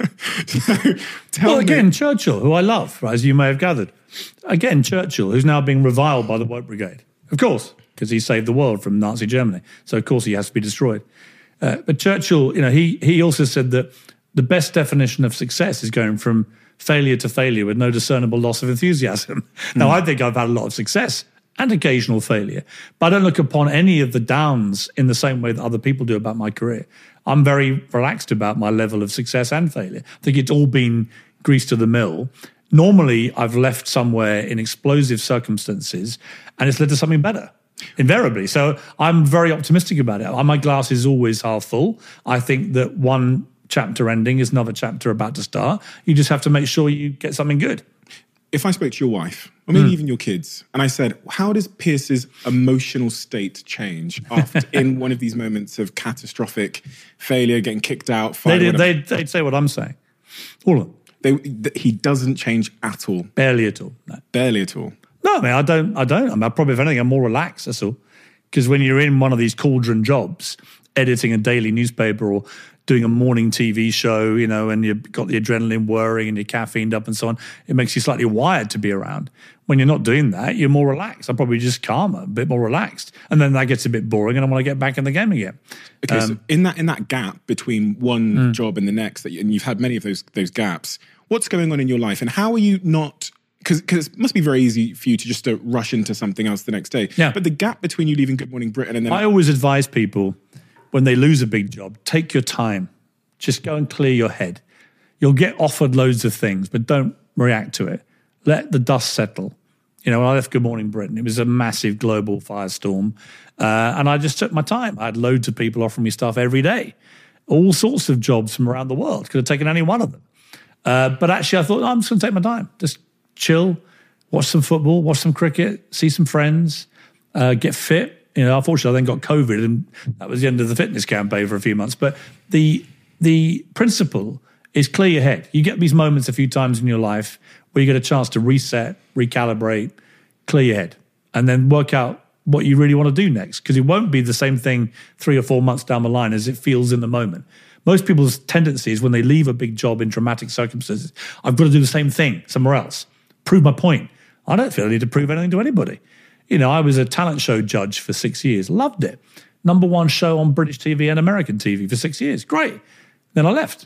So, well, again, Churchill, who I love, as you may have gathered. Again, Churchill, who's now being reviled by the Woke Brigade. Of course, because he saved the world from Nazi Germany. So, of course, he has to be destroyed. But Churchill, you know, he also said that the best definition of success is going from failure to failure with no discernible loss of enthusiasm. Now, I think I've had a lot of success and occasional failure, but I don't look upon any of the downs in the same way that other people do about my career. I'm very relaxed about my level of success and failure. I think it's all been greased to the mill. Normally, I've left somewhere in explosive circumstances and it's led to something better. Invariably. So I'm very optimistic about it. My glass is always half full. I think that one chapter ending is another chapter about to start. You just have to make sure you get something good. If I spoke to your wife, or maybe even your kids, and I said, how does Pierce's emotional state change after in one of these moments of catastrophic failure, getting kicked out? They'd say what I'm saying. All of them. He doesn't change at all. Barely at all. No. Barely at all. No, I mean, I don't. I mean, probably, if anything, I'm more relaxed, that's all. Because when you're in one of these cauldron jobs, editing a daily newspaper or doing a morning TV show, you know, and you've got the adrenaline whirring and you're caffeined up and so on, it makes you slightly wired to be around. When you're not doing that, you're more relaxed. I'm probably just calmer, a bit more relaxed. And then that gets a bit boring and I want to get back in the game again. Okay, so in that gap between one job and the next, and you've had many of those gaps, what's going on in your life and how are you not... Because it must be very easy for you to just rush into something else the next day. Yeah. But the gap between you leaving Good Morning Britain and then... I always advise people, when they lose a big job, take your time. Just go and clear your head. You'll get offered loads of things, but don't react to it. Let the dust settle. You know, when I left Good Morning Britain, it was a massive global firestorm. And I just took my time. I had loads of people offering me stuff every day. All sorts of jobs from around the world. Could have taken any one of them. But actually, I thought, I'm just going to take my time. Just chill, watch some football, watch some cricket, see some friends, get fit. You know, unfortunately, I then got COVID, and that was the end of the fitness campaign for a few months. But the principle is clear your head. You get these moments a few times in your life where you get a chance to reset, recalibrate, clear your head, and then work out what you really want to do next, because it won't be the same thing 3 or 4 months down the line as it feels in the moment. Most people's tendency is when they leave a big job in dramatic circumstances, I've got to do the same thing somewhere else, prove my point. I don't feel I need to prove anything to anybody. You know, I was a talent show judge for 6 years, loved it. #1 show on British TV and American TV for 6 years, great. Then I left.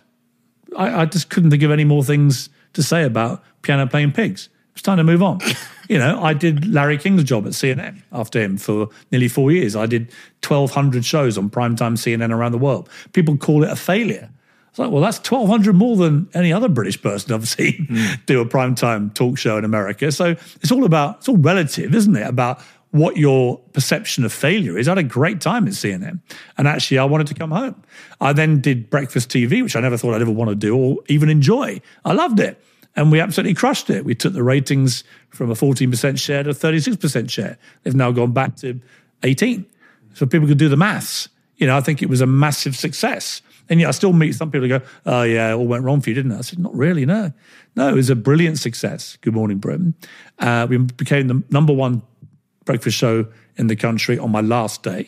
I just couldn't think of any more things to say about piano playing pigs. It's time to move on. You know, I did Larry King's job at CNN after him for nearly 4 years. I did 1,200 shows on primetime CNN around the world. People call it a failure. It's like, well, that's 1,200 more than any other British person I've seen do a primetime talk show in America. So it's all relative, isn't it? About what your perception of failure is. I had a great time at CNN. And actually, I wanted to come home. I then did breakfast TV, which I never thought I'd ever want to do or even enjoy. I loved it. And we absolutely crushed it. We took the ratings from a 14% share to a 36% share. They've now gone back to 18. So people could do the maths. You know, I think it was a massive success. And yet I still meet some people who go, oh yeah, it all went wrong for you, didn't it? I said, not really, no. No, it was a brilliant success. Good Morning Britain. We became the #1 breakfast show in the country on my last day.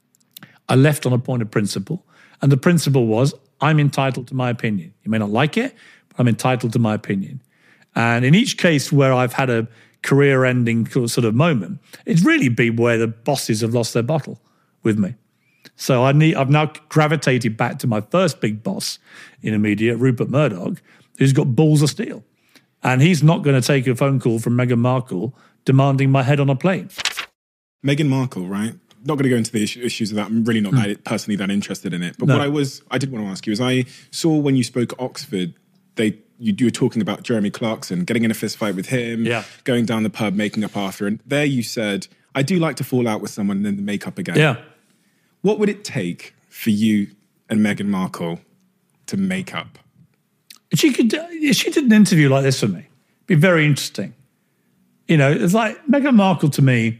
I left on a point of principle. And the principle was, I'm entitled to my opinion. You may not like it, but I'm entitled to my opinion. And in each case where I've had a career-ending sort of moment, it's really been where the bosses have lost their bottle with me. So I've now gravitated back to my first big boss in the media, Rupert Murdoch, who's got balls of steel. And he's not going to take a phone call from Meghan Markle demanding my head on a plate. Meghan Markle, right? Not going to go into the issues of that. I'm really not personally that interested in it. But what I did want to ask you is, I saw when you spoke at Oxford, you were talking about Jeremy Clarkson, getting in a fist fight with him, going down the pub, making up after. And there you said, I do like to fall out with someone and then make up again. Yeah. What would it take for you and Meghan Markle to make up? If she did an interview like this for me, it'd be very interesting. You know, it's like Meghan Markle to me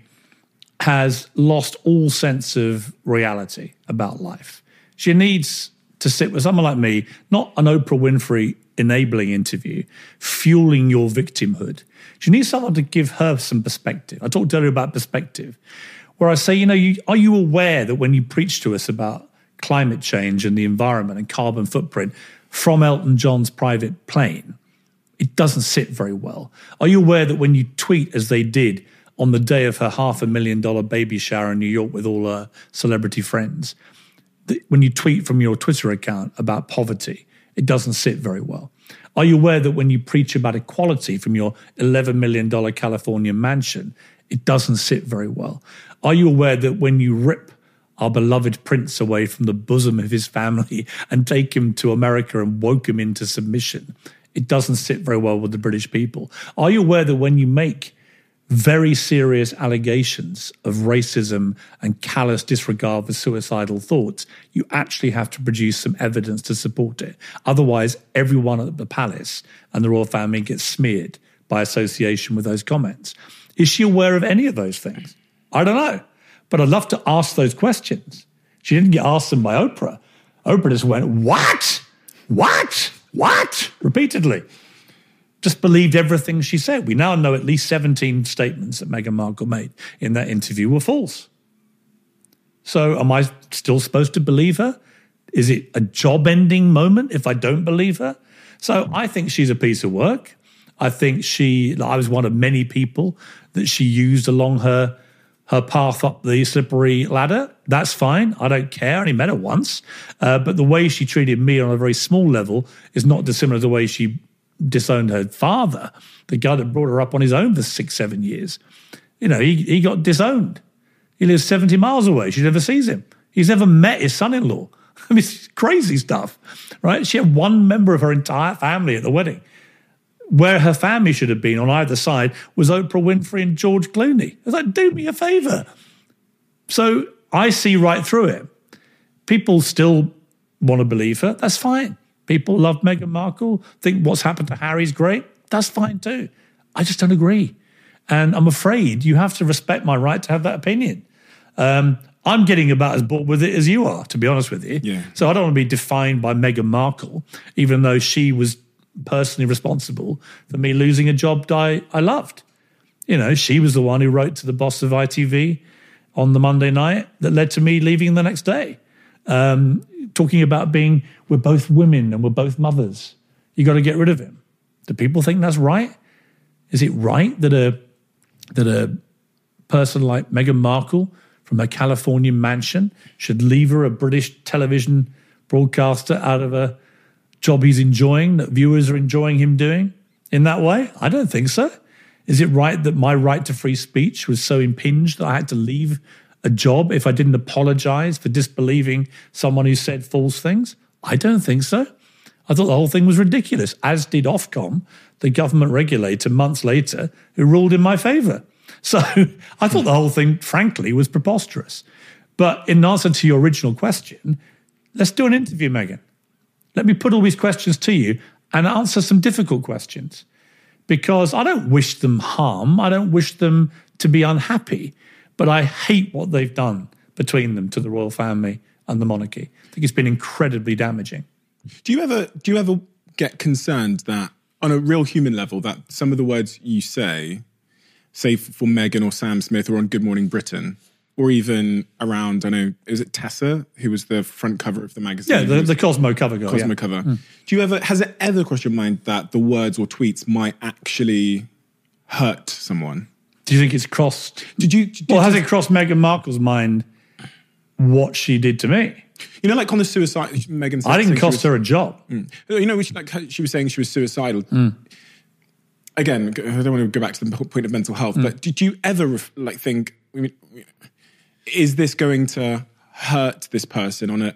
has lost all sense of reality about life. She needs to sit with someone like me, not an Oprah Winfrey enabling interview, fueling your victimhood. She needs someone to give her some perspective. I talked earlier about perspective, where I say, you know, are you aware that when you preach to us about climate change and the environment and carbon footprint from Elton John's private plane, it doesn't sit very well? Are you aware that when you tweet, as they did on the day of her $500,000 baby shower in New York with all her celebrity friends, that when you tweet from your Twitter account about poverty, it doesn't sit very well? Are you aware that when you preach about equality from your $11 million California mansion, it doesn't sit very well? Are you aware that when you rip our beloved prince away from the bosom of his family and take him to America and woke him into submission, it doesn't sit very well with the British people? Are you aware that when you make very serious allegations of racism and callous disregard for suicidal thoughts, you actually have to produce some evidence to support it? Otherwise, everyone at the palace and the royal family gets smeared by association with those comments. Is she aware of any of those things? I don't know. But I'd love to ask those questions. She didn't get asked them by Oprah. Oprah just went, what? What? What? Repeatedly. Just believed everything she said. We now know at least 17 statements that Meghan Markle made in that interview were false. So am I still supposed to believe her? Is it a job-ending moment if I don't believe her? So I think she's a piece of work. I think I was one of many people that she used along her path up the slippery ladder. That's fine. I don't care. I only met her once. But the way she treated me on a very small level is not dissimilar to the way she disowned her father, the guy that brought her up on his own for 6-7 years. You know, he got disowned. He lives 70 miles away. She never sees him. He's never met his son-in-law. I mean, it's crazy stuff, right? She had one member of her entire family at the wedding. Where her family should have been on either side was Oprah Winfrey and George Clooney. It's like, do me a favor. So I see right through it. People still want to believe her. That's fine. People love Meghan Markle, think what's happened to Harry's great. That's fine too. I just don't agree. And I'm afraid you have to respect my right to have that opinion. I'm getting about as bored with it as you are, to be honest with you. Yeah. So I don't want to be defined by Meghan Markle, even though she was personally responsible for me losing a job I loved. You know, she was the one who wrote to the boss of ITV on the Monday night that led to me leaving the next day. Talking about we're both women and we're both mothers. You got to get rid of him. Do people think that's right? Is it right that a person like Meghan Markle from a California mansion should lever a British television broadcaster out of a job he's enjoying, that viewers are enjoying him doing in that way? I don't think so. Is it right that my right to free speech was so impinged that I had to leave a job if I didn't apologize for disbelieving someone who said false things? I don't think so. I thought the whole thing was ridiculous, as did Ofcom, the government regulator, months later, who ruled in my favour. So I thought the whole thing, frankly, was preposterous. But in answer to your original question, let's do an interview, Meghan. Let me put all these questions to you and answer some difficult questions. Because I don't wish them harm. I don't wish them to be unhappy. But I hate what they've done between them to the royal family and the monarchy. I think it's been incredibly damaging. Do you ever get concerned that, on a real human level, that some of the words you say for Meghan or Sam Smith or on Good Morning Britain, or even around, I know, is it Tessa, who was the front cover of the magazine? Yeah, the Cosmo cover girl. Cosmo cover. Has it ever crossed your mind that the words or tweets might actually hurt someone? Do you think it's crossed? Has it crossed Meghan Markle's mind what she did to me? You know, like on the suicide, Meghan said, I didn't cost her a job. You know, she was saying she was suicidal. Again, I don't want to go back to the point of mental health, but did you ever think, is this going to hurt this person on a...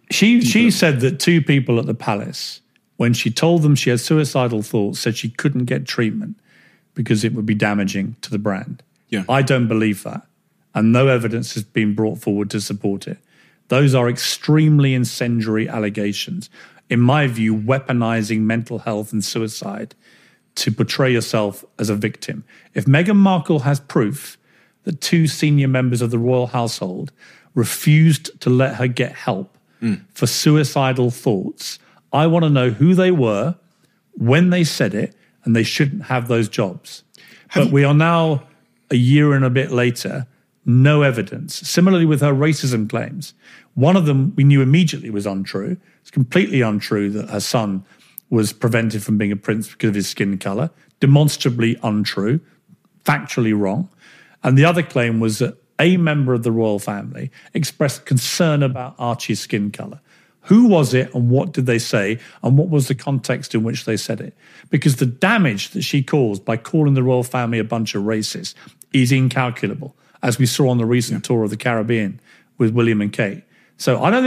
She said that two people at the palace, when she told them she had suicidal thoughts, said she couldn't get treatment because it would be damaging to the brand. Yeah. I don't believe that. And no evidence has been brought forward to support it. Those are extremely incendiary allegations. In my view, weaponizing mental health and suicide to portray yourself as a victim. If Meghan Markle has proof that two senior members of the royal household refused to let her get help for suicidal thoughts, I want to know who they were, when they said it, and they shouldn't have those jobs. But we are now, a year and a bit later, no evidence. Similarly with her racism claims. One of them we knew immediately was untrue. It's completely untrue that her son was prevented from being a prince because of his skin colour. Demonstrably untrue, factually wrong. And the other claim was that a member of the royal family expressed concern about Archie's skin colour. Who was it and what did they say and what was the context in which they said it? Because the damage that she caused by calling the royal family a bunch of racists is incalculable, as we saw on the recent tour of the Caribbean with William and Kate. So I don't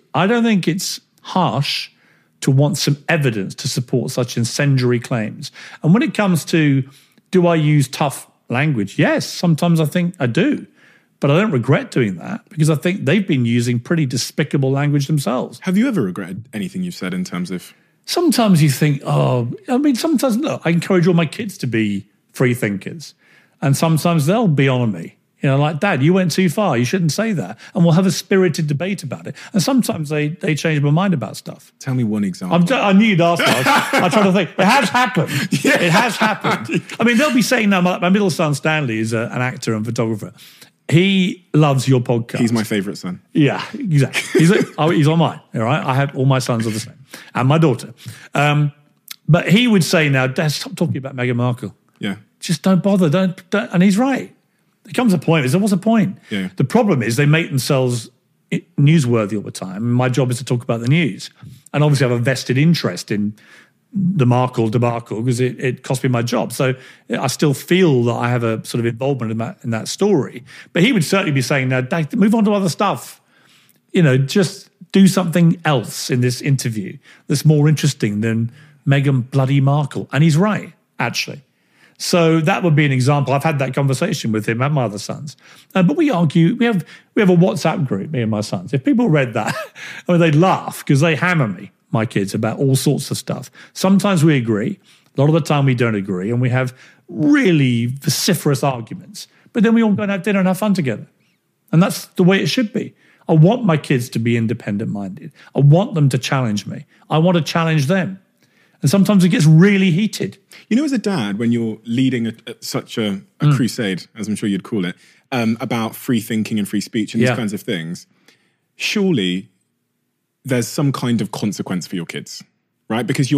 think it's harsh to want some evidence to support such incendiary claims. And when it comes to, do I use tough language? Yes, sometimes I think I do. But I don't regret doing that because I think they've been using pretty despicable language themselves. Have you ever regretted anything you've said in terms of... Sometimes you think, sometimes, look, I encourage all my kids to be free thinkers. And sometimes they'll be on me. You know, like, Dad, you went too far. You shouldn't say that. And we'll have a spirited debate about it. And sometimes they change my mind about stuff. Tell me one example. I knew you'd ask that. I try to think. It has happened. Yeah. It has happened. I mean, they'll be saying now, my middle son, Stanley, is an actor and photographer. He loves your podcast. He's my favourite son. Yeah, exactly. He's on mine, all right? I have all my sons are the same. And my daughter. But he would say now, Dad, stop talking about Meghan Markle. Yeah. Just don't bother. Don't. And he's right. There comes a point. What's the point? Yeah. The problem is they make themselves newsworthy all the time. My job is to talk about the news. And obviously I have a vested interest in the Markle debacle because it cost me my job. So I still feel that I have a sort of involvement in that story. But he would certainly be saying, now, Dad, move on to other stuff. You know, just do something else in this interview that's more interesting than Meghan bloody Markle. And he's right, actually. So that would be an example. I've had that conversation with him and my other sons. But we argue, we have a WhatsApp group, me and my sons. If people read that, they'd laugh because they hammer me, my kids, about all sorts of stuff. Sometimes we agree. A lot of the time we don't agree. And we have really vociferous arguments. But then we all go and have dinner and have fun together. And that's the way it should be. I want my kids to be independent-minded. I want them to challenge me. I want to challenge them. And sometimes it gets really heated. You know, as a dad, when you're leading such a crusade, as I'm sure you'd call it, about free thinking and free speech and these kinds of things, surely there's some kind of consequence for your kids, right? Because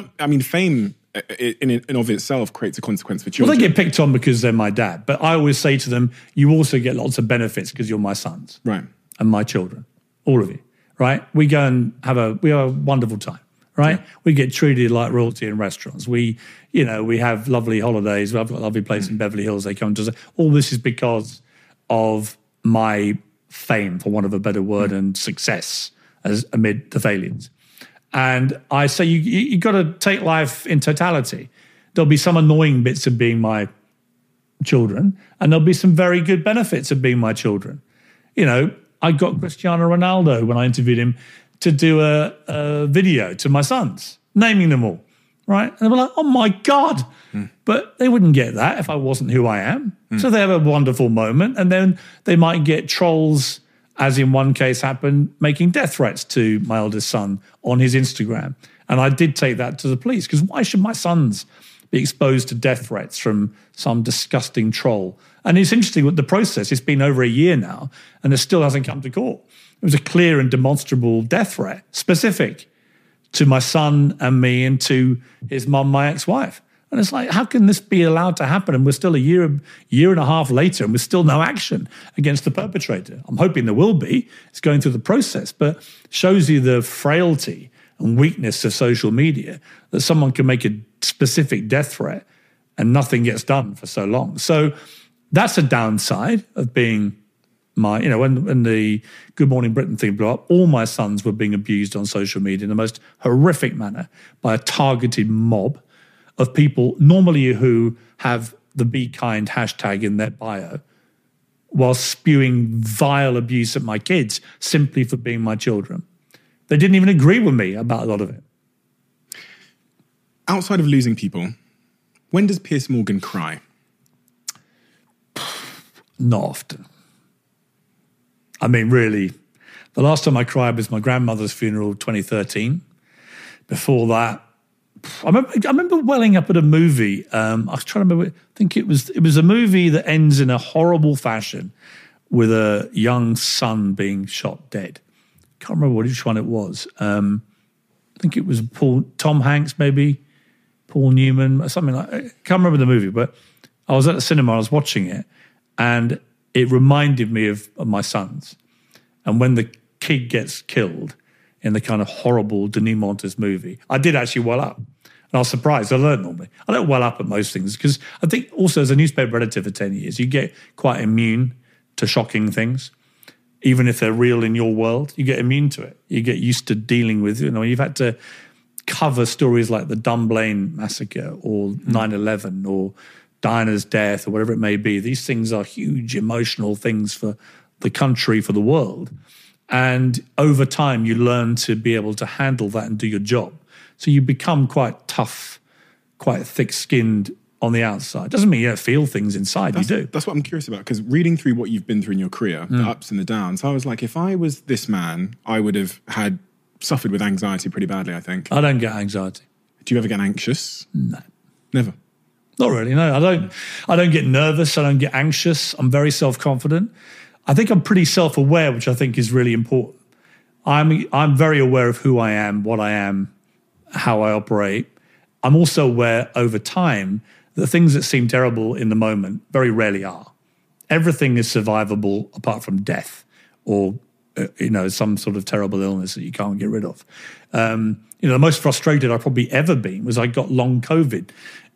fame in and of itself creates a consequence for children. Well, they get picked on because they're my dad. But I always say to them, you also get lots of benefits because you're my sons. Right. And my children. All of you. Right? We go and have a wonderful time. Right? Yeah. We get treated like royalty in restaurants. We have lovely holidays. I've got a lovely place in Beverly Hills. They come to us. All this is because of my fame, for want of a better word, and success as amid the failures. And I say you got to take life in totality. There'll be some annoying bits of being my children, and there'll be some very good benefits of being my children. You know, I got Cristiano Ronaldo when I interviewed him to do a video to my sons, naming them all, right? And they were like, oh my God. But they wouldn't get that if I wasn't who I am. So they have a wonderful moment, and then they might get trolls, as in one case happened, making death threats to my eldest son on his Instagram. And I did take that to the police, because why should my sons be exposed to death threats from some disgusting troll? And it's interesting with the process. It's been over a year now, and it still hasn't come to court. It was a clear and demonstrable death threat, specific to my son and me and to his mum, my ex-wife. And it's like, how can this be allowed to happen? And we're still a year and a half later, and we're still no action against the perpetrator. I'm hoping there will be. It's going through the process, but shows you the frailty and weakness of social media, that someone can make a specific death threat and nothing gets done for so long. So that's a downside of being when the Good Morning Britain thing blew up, all my sons were being abused on social media in the most horrific manner by a targeted mob of people normally who have the Be Kind hashtag in their bio, while spewing vile abuse at my kids simply for being my children. They didn't even agree with me about a lot of it. Outside of losing people, when does Piers Morgan cry? Not often. I mean, really, the last time I cried was my grandmother's funeral, 2013. Before that, I remember welling up at a movie. I was trying to remember. I think it was a movie that ends in a horrible fashion with a young son being shot dead. Can't remember which one it was. I think it was Tom Hanks, maybe Paul Newman, something like that. I can't remember the movie, but I was at the cinema. I was watching it, and it reminded me of my sons. And when the kid gets killed in the kind of horrible Denis Montes movie, I did actually well up. And I was surprised. I learned normally. I don't well up at most things, because I think also as a newspaper editor for 10 years, you get quite immune to shocking things. Even if they're real in your world, you get immune to it. You get used to dealing with, you've had to cover stories like the Dunblane massacre or 9/11 or Diana's death or whatever it may be. These things are huge emotional things for the country, for the world. And over time, you learn to be able to handle that and do your job. So you become quite tough, quite thick-skinned on the outside. Doesn't mean you don't feel things inside, you do. That's what I'm curious about, because reading through what you've been through in your career, the ups and the downs, I was like, if I was this man, I would have suffered with anxiety pretty badly, I think. I don't get anxiety. Do you ever get anxious? No. Never? Not really, no. I don't get nervous. I don't get anxious. I'm very self-confident. I think I'm pretty self-aware, which I think is really important. I'm very aware of who I am, what I am, how I operate. I'm also aware over time that things that seem terrible in the moment very rarely are. Everything is survivable apart from death or some sort of terrible illness that you can't get rid of. The most frustrated I've probably ever been was I got long COVID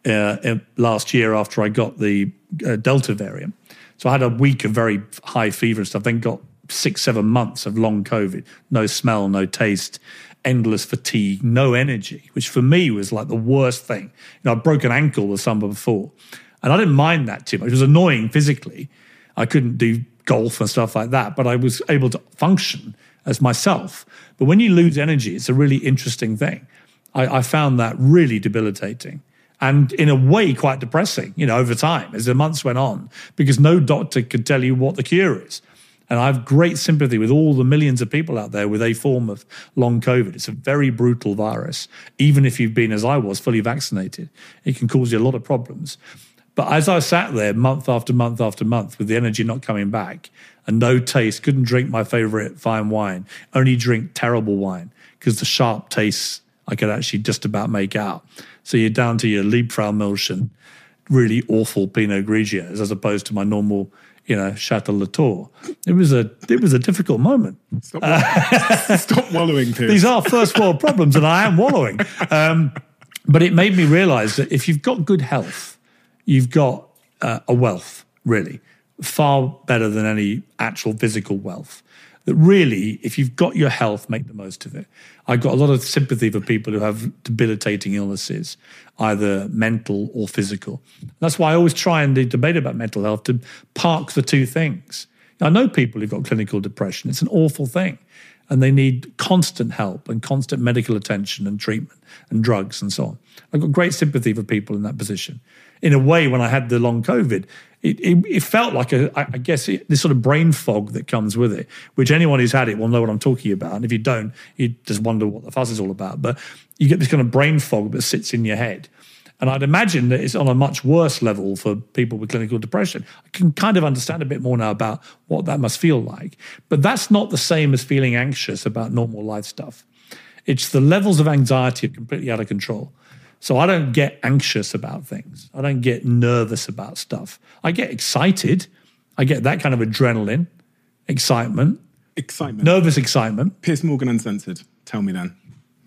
last year after I got the Delta variant. So I had a week of very high fever and stuff, then got 6-7 months of long COVID, no smell, no taste, endless fatigue, no energy, which for me was like the worst thing. I'd broken ankle the summer before, and I didn't mind that too much. It was annoying physically. I couldn't do golf and stuff like that, but I was able to function as myself. But when you lose energy, it's a really interesting thing. I found that really debilitating. And in a way, quite depressing, over time, as the months went on, because no doctor could tell you what the cure is. And I have great sympathy with all the millions of people out there with a form of long COVID. It's a very brutal virus. Even if you've been, as I was, fully vaccinated, it can cause you a lot of problems. But as I sat there month after month after month with the energy not coming back and no taste, couldn't drink my favorite fine wine, only drink terrible wine because the sharp tastes I could actually just about make out. So you're down to your Liebfraumilch and really awful Pinot Grigios as opposed to my normal, Chateau Latour. It was a difficult moment. Stop wallowing, Piers. These are first world problems, and I am wallowing. But it made me realise that if you've got good health, you've got a wealth, really, far better than any actual physical wealth. That really, if you've got your health, make the most of it. I've got a lot of sympathy for people who have debilitating illnesses, either mental or physical. That's why I always try and debate about mental health to park the two things. I know people who've got clinical depression. It's an awful thing. And they need constant help and constant medical attention and treatment and drugs and so on. I've got great sympathy for people in that position. In a way, when I had the long COVID, it felt like, this sort of brain fog that comes with it, which anyone who's had it will know what I'm talking about. And if you don't, you just wonder what the fuss is all about. But you get this kind of brain fog that sits in your head. And I'd imagine that it's on a much worse level for people with clinical depression. I can kind of understand a bit more now about what that must feel like. But that's not the same as feeling anxious about normal life stuff. It's the levels of anxiety are completely out of control. So I don't get anxious about things. I don't get nervous about stuff. I get excited. I get that kind of adrenaline, excitement. Nervous excitement. Piers Morgan Uncensored, tell me then.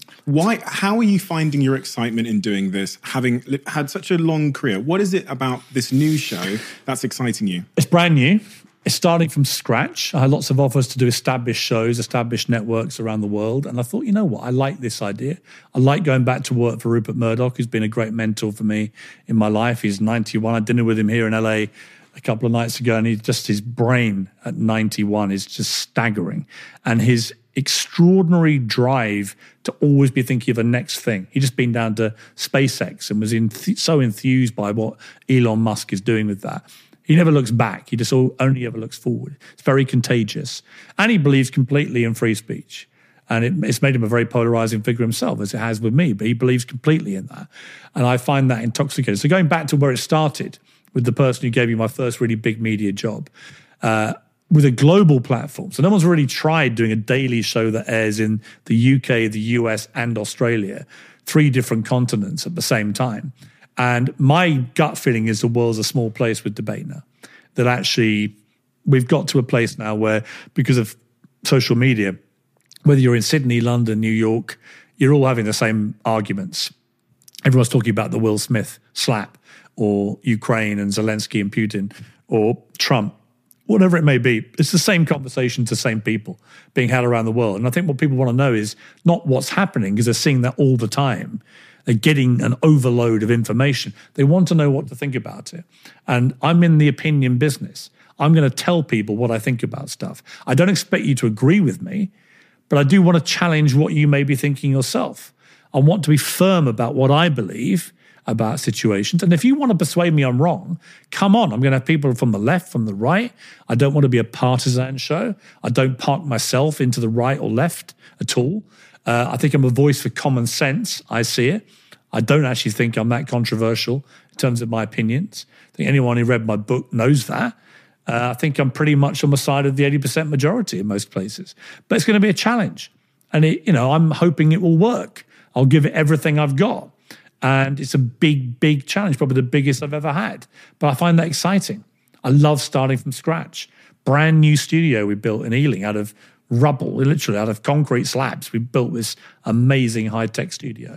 How are you finding your excitement in doing this, having had such a long career? What is it about this new show that's exciting you? It's brand new. It's starting from scratch. I had lots of offers to do established shows, established networks around the world. And I thought, you know what? I like this idea. I like going back to work for Rupert Murdoch, who's been a great mentor for me in my life. He's 91. I had dinner with him here in LA a couple of nights ago, and his brain at 91 is just staggering. And his extraordinary drive to always be thinking of the next thing. He'd just been down to SpaceX and was so enthused by what Elon Musk is doing with that. He never looks back. He just only ever looks forward. It's very contagious. And he believes completely in free speech. And it's made him a very polarizing figure himself, as it has with me, but he believes completely in that. And I find that intoxicating. So going back to where it started, with the person who gave me my first really big media job, with a global platform. So no one's really tried doing a daily show that airs in the UK, the US, and Australia, 3 different continents at the same time. And my gut feeling is the world's a small place with debate now. That actually we've got to a place now where, because of social media, whether you're in Sydney, London, New York, you're all having the same arguments. Everyone's talking about the Will Smith slap, or Ukraine and Zelensky and Putin, or Trump, whatever it may be. It's the same conversation to the same people being had around the world. And I think what people want to know is not what's happening, because they're seeing that all the time. They're getting an overload of information. They want to know what to think about it. And I'm in the opinion business. I'm going to tell people what I think about stuff. I don't expect you to agree with me, but I do want to challenge what you may be thinking yourself. I want to be firm about what I believe about situations. And if you want to persuade me I'm wrong, come on. I'm going to have people from the left, from the right. I don't want to be a partisan show. I don't park myself into the right or left at all. I think I'm a voice for common sense. I see it. I don't actually think I'm that controversial in terms of my opinions. I think anyone who read my book knows that. I think I'm pretty much on the side of the 80% majority in most places. But it's going to be a challenge. And I'm hoping it will work. I'll give it everything I've got. And it's a big, big challenge, probably the biggest I've ever had. But I find that exciting. I love starting from scratch. Brand new studio we built in Ealing out of rubble, literally out of concrete slabs. We built this amazing high-tech studio.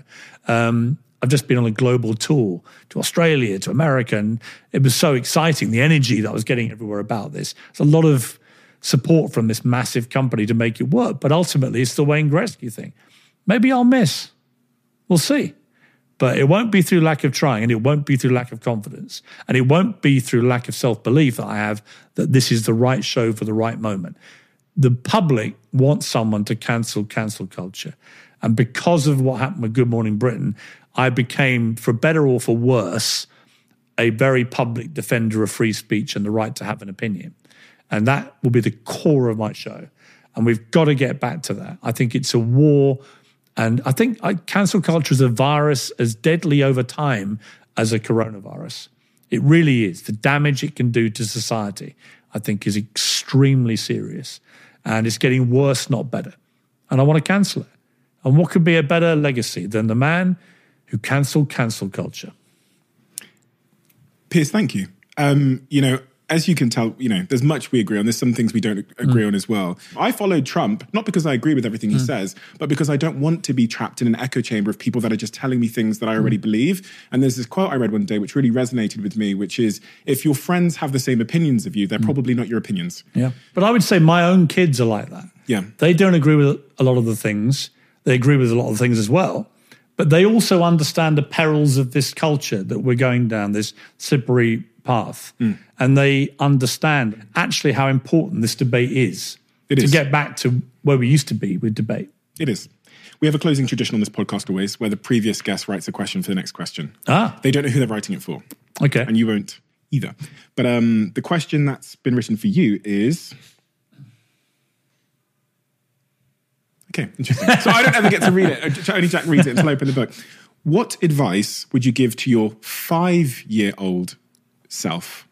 I've just been on a global tour to Australia, to America, and it was so exciting, the energy that I was getting everywhere about this. There's a lot of support from this massive company to make it work, but ultimately it's the Wayne Gretzky thing. Maybe I'll miss. We'll see. But it won't be through lack of trying, and it won't be through lack of confidence, and it won't be through lack of self-belief that I have that this is the right show for the right moment. The public wants someone to cancel culture. And because of what happened with Good Morning Britain, I became, for better or for worse, a very public defender of free speech and the right to have an opinion. And that will be the core of my show. And we've got to get back to that. I think it's a war. And I think cancel culture is a virus as deadly over time as a coronavirus. It really is. The damage it can do to society, I think, is extremely serious. And it's getting worse, not better. And I want to cancel it. And what could be a better legacy than the man who cancelled cancel culture? Piers, thank you. As you can tell, there's much we agree on. There's some things we don't agree on as well. I followed Trump, not because I agree with everything he says, but because I don't want to be trapped in an echo chamber of people that are just telling me things that I already believe. And there's this quote I read one day which really resonated with me, which is, if your friends have the same opinions of you, they're probably not your opinions. Yeah. But I would say my own kids are like that. Yeah. They don't agree with a lot of the things. They agree with a lot of things as well. But they also understand the perils of this culture that we're going down, this slippery path. And they understand actually how important this debate is. It is. To get back to where we used to be with debate. It is. We have a closing tradition on this podcast always, where the previous guest writes a question for the next question. They don't know who they're writing it for. Okay. And you won't either. But the question that's been written for you is... Okay, interesting. So I don't ever get to read it. Only Jack reads it until I open the book. What advice would you give to your 5-year-old self?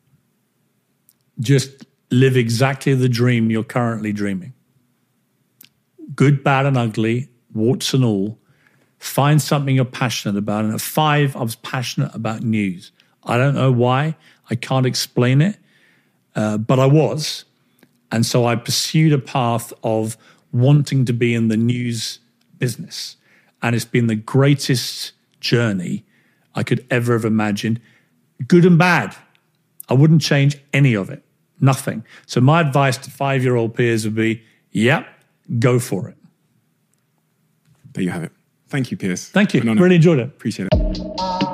Just live exactly the dream you're currently dreaming. Good, bad, and ugly, warts and all. Find something you're passionate about. And at 5, I was passionate about news. I don't know why. I can't explain it. But I was. And so I pursued a path of wanting to be in the news business. And it's been the greatest journey I could ever have imagined. Good and bad. I wouldn't change any of it. Nothing. So my advice to 5-year-old Piers would be, go for it. There you have it. Thank you, Piers. Thank you. Really enjoyed it. Appreciate it.